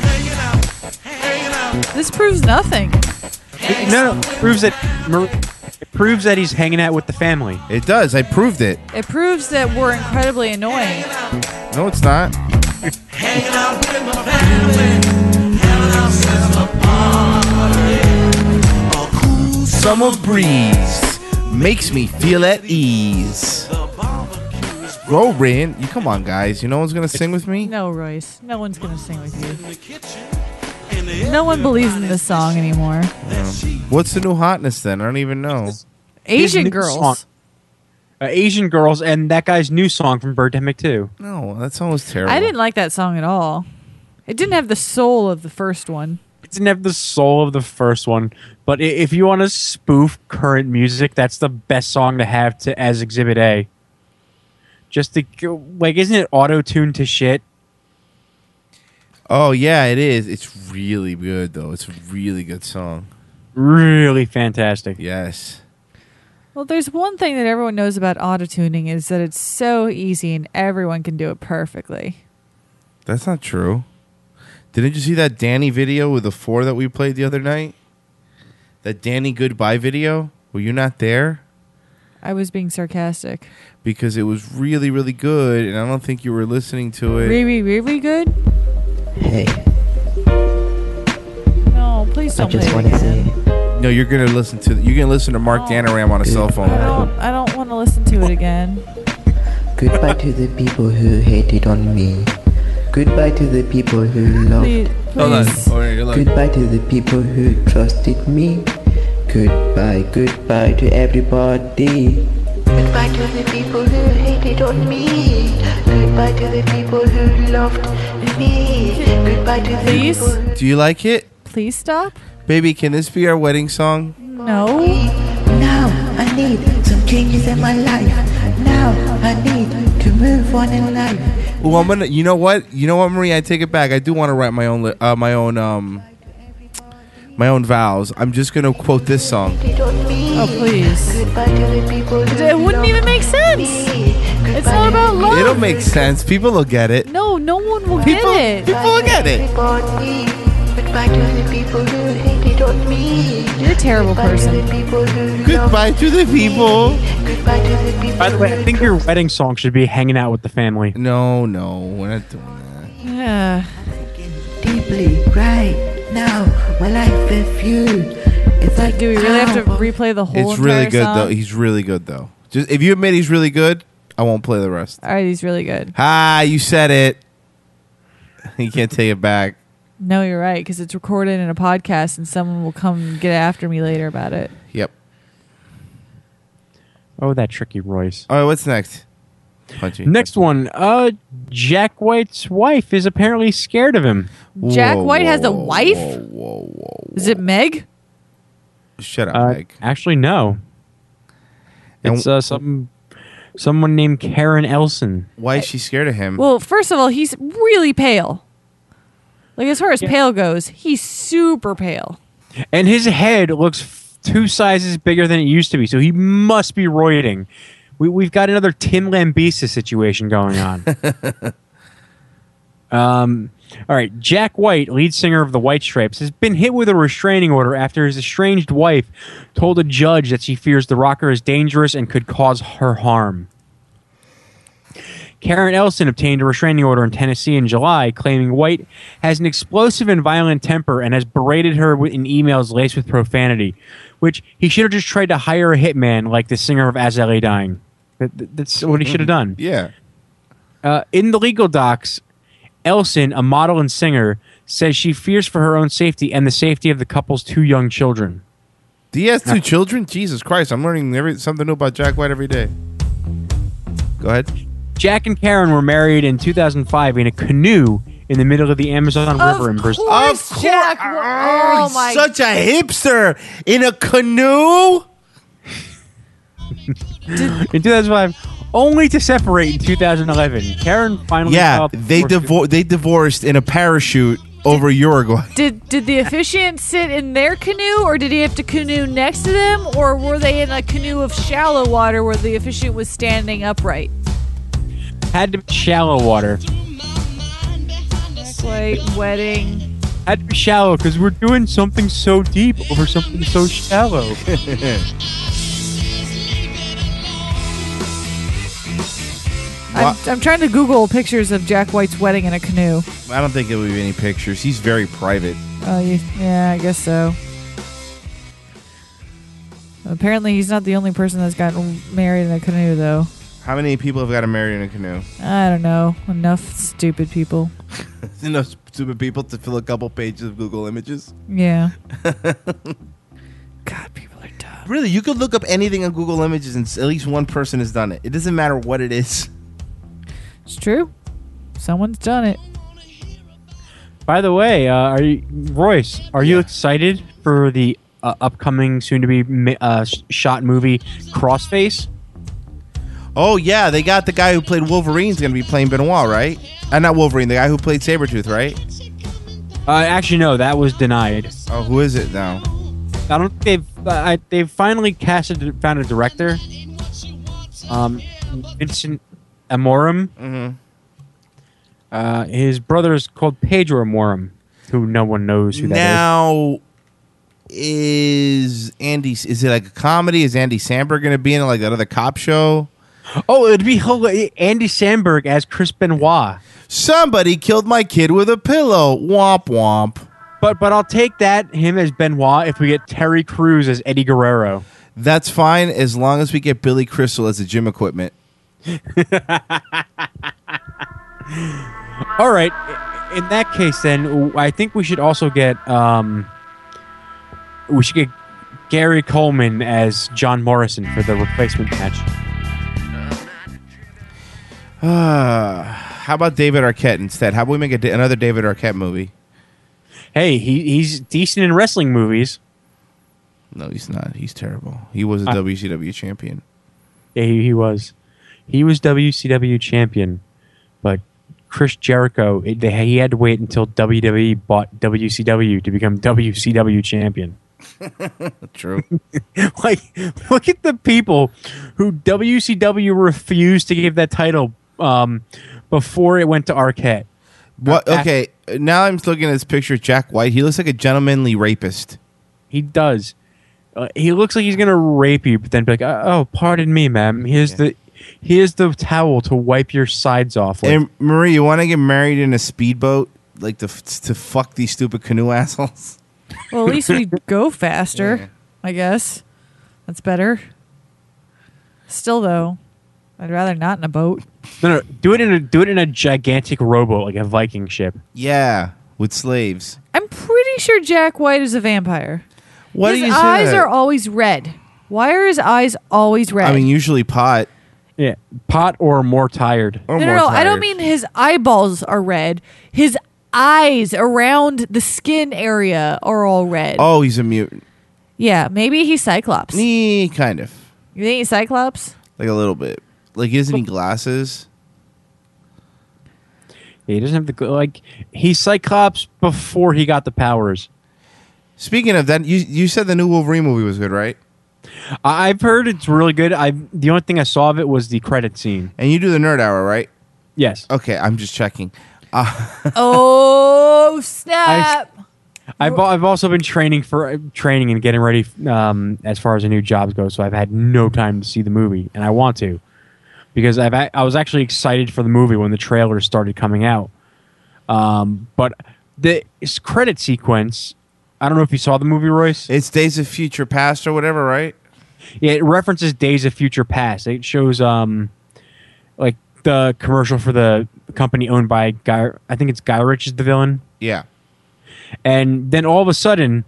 This proves nothing. No, no, it proves that it proves that he's hanging out with the family. It does. I proved it. It proves that we're incredibly annoying. No, it's not. Hanging out with my family. Having ourselves a party. A cool Summer breeze makes me feel at ease. Go, Rin. You come on, guys. You know one's gonna sing with me? No, Royce. No one's going to sing with you. No one believes in this song anymore. Um, what's the new hotness then? I don't even know. Asian new girls. song- uh, Asian Girls, and that guy's new song from Birdemic two. No, that song was terrible. I didn't like that song at all. It didn't have the soul of the first one. It didn't have the soul of the first one, but i- if you want to spoof current music, that's the best song to have to as Exhibit A. Just to go- like, isn't it auto-tuned to shit? Oh yeah, it is. It's really good though. It's a really good song. Really fantastic. Yes. Well, there's one thing that everyone knows about autotuning is that it's so easy and everyone can do it perfectly. That's not true. Didn't you see that Danny video with the four that we played the other night? That Danny Goodbye video? Were you not there? I was being sarcastic. Because it was really, really good, and I don't think you were listening to it. Really, really good? Hey, No, please I don't just play want it to again. say No, you're gonna listen to you're gonna listen to Mark Danaram on a cell phone. I don't, I don't want to listen to it again. goodbye to the people who hated on me. Goodbye to the people who loved. Please, Hold on. please. Oh, you're like- Goodbye to the people who trusted me. Goodbye, goodbye to everybody. Goodbye to the people who hated on me. Goodbye to the people who loved me. Goodbye to the Please? people who Do you like it? Please stop? Baby, can this be our wedding song? No. Now I need some changes in my life. Now I need to move on in life. Oh, I'm gonna. You know what? You know what, Marie? I take it back. I do want to write my own, li- uh, my own, um, my own vows. I'm just gonna quote this song. Oh, please. It, it wouldn't even make sense. It's not about love. It'll make sense. People will get it. No, no one will People- get it. people will get it. Goodbye to the people who hated on me. You're a terrible person. Goodbye to the people. Goodbye to the people. By the way, I think your wedding song should be "Hanging Out with the Family." No, no, we're not doing that. Yeah. Deeply right now, my life with you. It's like, Do we really have to replay the whole It's really entire good song? though. He's really good though. Just if you admit he's really good, I won't play the rest. All right, he's really good. Ah, you said it. You can't take it back. No, you're right, because it's recorded in a podcast and someone will come get after me later about it. Yep. Oh, that tricky Royce. All right, what's next? Punchy. Next one. Uh, Jack White's wife is apparently scared of him. Jack Whoa, White has a whoa, wife? Whoa, whoa, whoa. Is it Meg? Shut up, Uh, Meg. actually, no. And- It's uh, some someone named Karen Elson. Why is she scared of him? Well, first of all, he's really pale. Like, as far as pale goes, he's super pale. And his head looks f- two sizes bigger than it used to be, so he must be roiding. We, we've got another Tim Lambisa situation going on. um, all right, Jack White, lead singer of the White Stripes, has been hit with a restraining order after his estranged wife told a judge that she fears the rocker is dangerous and could cause her harm. Karen Elson obtained a restraining order in Tennessee in July, claiming White has an explosive and violent temper and has berated her wi- in emails laced with profanity, which he should have just tried to hire a hitman like the singer of As I Lay Dying. That, that- that's what he should have done. Yeah. Uh, in the legal docs, Elson, a model and singer, says she fears for her own safety and the safety of the couple's two young children. He has two children? Jesus Christ, I'm learning every, something new about Jack White every day. Go ahead. Jack and Karen were married in two thousand five in a canoe in the middle of the Amazon River in Brazil. Of course, Jack. Oh, my. Such a hipster in a canoe. In two thousand five, only to separate in two thousand eleven. Karen finally Yeah, filed they divorce- divor- they divorced in a parachute over Uruguay. Did did the officiant sit in their canoe, or did he have to canoe next to them, or were they in a canoe of shallow water where the officiant was standing upright? Had to be shallow water. Slight wedding. Had to be shallow because we're doing something so deep over something so shallow. I'm, I'm trying to Google pictures of Jack White's wedding in a canoe. I don't think there will be any pictures. He's very private. Oh, you, yeah, I guess so. Apparently, he's not the only person that's gotten married in a canoe, though. How many people have got married in a canoe? I don't know. Enough stupid people. Enough stupid people to fill a couple pages of Google Images. Yeah. God, people are dumb. Really, you could look up anything on Google Images and s- at least one person has done it. It doesn't matter what it is. It's true. Someone's done it. By the way, uh, are you, Royce, are you excited for the uh, upcoming, soon-to-be mi- uh, sh- shot movie Crossface? Oh, yeah, they got the guy who played Wolverine's going to be playing Benoit, right? Uh, not Wolverine, the guy who played Sabretooth, right? Uh, actually, no, that was denied. Oh, who is it now? I don't think they've uh, I, they've finally casted found a director. Um, Vincent Amorim. Mm-hmm. Uh, his brother is called Pedro Amorim, who no one knows who that Now, is Andy? Is it like a comedy? Is Andy Samberg going to be in like that other cop show? is. Oh, it'd be hila- Andy Samberg as Chris Benoit. Somebody killed my kid with a pillow. Womp womp. But but I'll take that him as Benoit if we get Terry Crews as Eddie Guerrero. That's fine as long as we get Billy Crystal as the gym equipment. All right. I- In that case, then I think we should also get um, we should get Gary Coleman as John Morrison for the replacement match. Uh, how about David Arquette instead? How about we make a, da- another David Arquette movie? Hey, he he's decent in wrestling movies. No, he's not. He's terrible. He was a Uh, W C W champion. Yeah, he, he was. He was W C W champion, but Chris Jericho, it, they, he had to wait until W W E bought W C W to become W C W champion. True. Like, look at the people who W C W refused to give that title um, before it went to Arquette. What? Uh, Okay, now I'm looking at this picture of Jack White. He looks like a gentlemanly rapist. He does. Uh, he looks like he's gonna rape you, but then be like, "Oh, oh, pardon me, ma'am. Here's the here's the towel to wipe your sides off." With. And Marie, you want to get married in a speedboat, like to to fuck these stupid canoe assholes? Well, at least we go faster, I guess. That's better. Still, though, I'd rather not in a boat. No, no, do it in a do it in a gigantic rowboat, like a Viking ship. Yeah, with slaves. I'm pretty sure Jack White is a vampire. What his do you eyes say? are always red. Why are his eyes always red? I mean, usually pot. Yeah, pot or more tired. Or no, more no, no. I tired. don't mean his eyeballs are red. His eyes around the skin area are all red. Oh, he's a mutant. Yeah, maybe he's Cyclops. Nee, kind of. You think he's Cyclops? Like a little bit. Like, he doesn't need glasses. Yeah, he doesn't have the gl- like. He's Cyclops before he got the powers. Speaking of that, you you said the new Wolverine movie was good, right? I- I've heard it's really good. I the only thing I saw of it was the credit scene. And you do the Nerd Hour, right? Yes. Okay, I'm just checking. Uh, Oh, snap. I've al- I've also been training for uh, training and getting ready um, as far as a new job goes. So I've had no time to see the movie, and I want to because I've a- I was actually excited for the movie when the trailer started coming out. Um, but the s- credit sequence, I don't know if you saw the movie, Royce. It's Days of Future Past or whatever, right? Yeah, it references Days of Future Past. It shows um, like the commercial for the company owned by Guy. I think it's Guy Ritchie is the villain. Yeah. And then all of a sudden,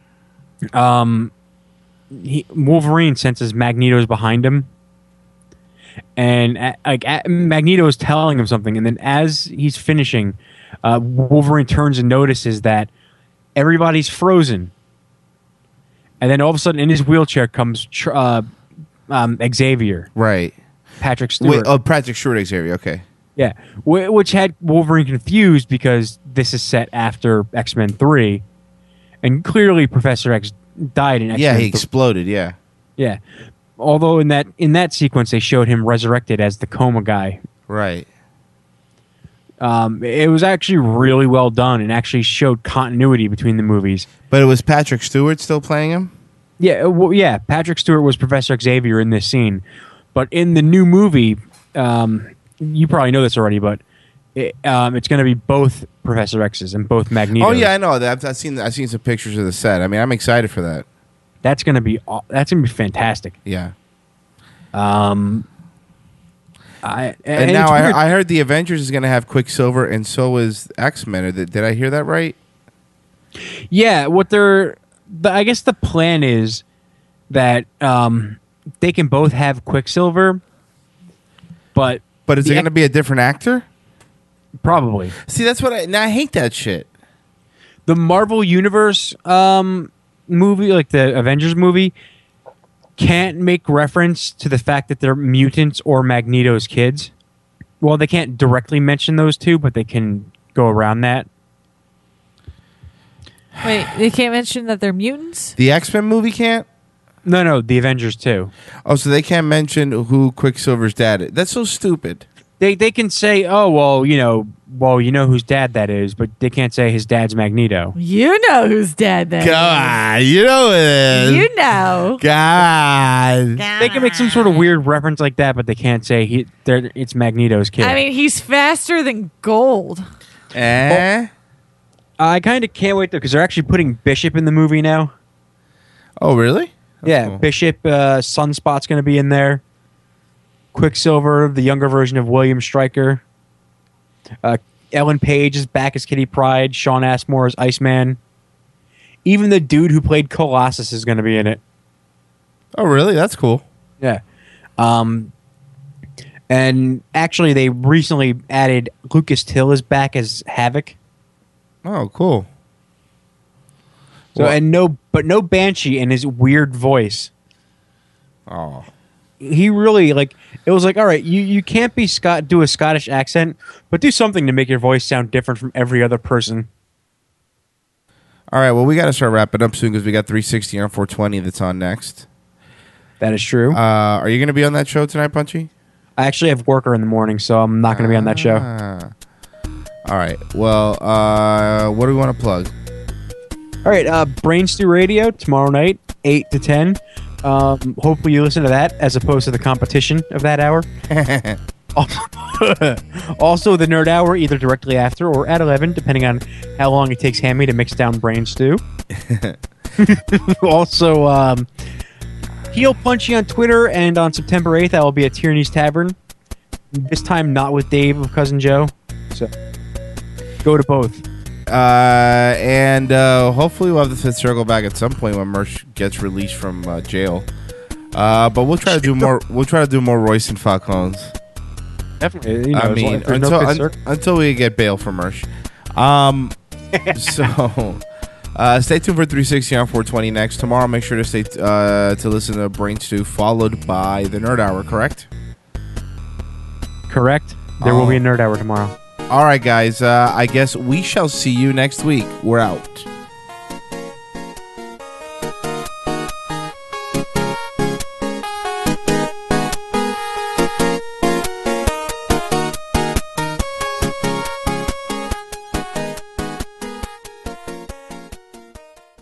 um, he, Wolverine senses Magneto's behind him, and uh, like uh, Magneto is telling him something. And then as he's finishing, uh, Wolverine turns and notices that everybody's frozen. And then all of a sudden, in his wheelchair comes tr- uh, um, Xavier, Right. Patrick Stewart. Wait, oh, Patrick Stewart Xavier, okay. Yeah, Wh- which had Wolverine confused because this is set after X-Men three, and clearly Professor X died in X-Men Yeah, he three. exploded, yeah. Yeah, although in that in that sequence they showed him resurrected as the coma guy. Right. Um, it was actually really well done and actually showed continuity between the movies. But it was Patrick Stewart still playing him? Yeah, uh, well, yeah. Patrick Stewart was Professor Xavier in this scene, but in the new movie, um, you probably know this already, but it, um, it's going to be both Professor X's and both Magneto. Oh, yeah, I know. that. I've seen I've seen some pictures of the set. I mean, I'm excited for that. That's going to be aw- that's going to be fantastic. Yeah. Um, I and, And, it's now weird. I, I heard the Avengers is going to have Quicksilver, and so is X-Men. Did, did I hear that right? Yeah, what they're, the, I guess the plan is that um, they can both have Quicksilver, but But is it the going to be a different actor? Probably. See, that's what I. Now I hate that shit. The Marvel Universe um, movie, like the Avengers movie, can't make reference to the fact that they're mutants or Magneto's kids. Well, they can't directly mention those two, but they can go around that. Wait, they can't mention that they're mutants? The X-Men movie can't? No, no, the Avengers too. Oh, so they can't mention who Quicksilver's dad is. That's so stupid. They they can say, oh, well, you know, well, you know whose dad that is, but they can't say his dad's Magneto. You know whose dad that God, you know it is. is. You know. God. They can make some sort of weird reference like that, but they can't say he, they're- it's Magneto's kid. I mean, he's faster than gold. Eh? I kind of can't wait, though, because they're actually putting Bishop in the movie now. Oh, really? That's yeah, cool. Bishop, uh, Sunspot's going to be in there. Quicksilver, the younger version of William Stryker. Uh, Ellen Page is back as Kitty Pryde. Sean Asmore as Iceman. Even the dude who played Colossus is going to be in it. Oh, really? That's cool. Yeah. Um, and actually, they recently added Lucas Till is back as Havoc. Oh, cool. So Well- and no, but no Banshee in his weird voice. Oh. He really like it was like, all right, you, you can't be Scott do a Scottish accent, but do something to make your voice sound different from every other person. All right, well, we got to start wrapping up soon because we got three sixty on four twenty that's on next. That is true. Uh, are you going to be on that show tonight, Punchy? I actually have worker in the morning, so I'm not going to be on that show. Ah. All right. Well, uh, what do we want to plug? All right, uh, Brain Stew Radio tomorrow night, eight to ten. Um, hopefully you listen to that as opposed to the competition of that hour. Also, the Nerd Hour, either directly after or at eleven, depending on how long it takes Hammy to mix down Brain Stew. Also, um, Heel Punchy on Twitter, and on September eighth, I will be at Tierney's Tavern. This time, not with Dave of Cousin Joe. So, go to both. Uh, and uh, hopefully we'll have the Fifth Circle back at some point when Mersh gets released from uh, jail. Uh, but we'll try to do more. We'll try to do more Royce and Falcones. Definitely. You know, I as long mean, as there's no until Fifth un- Circle. until we get bail for Mersh. Um, so uh, stay tuned for three sixty on four twenty next. Tomorrow, make sure to stay t- uh, to listen to Brain Stew, followed by the Nerd Hour. Correct? Correct. There will be a Nerd Hour tomorrow. All right, guys. Uh, I guess we shall see you next week. We're out.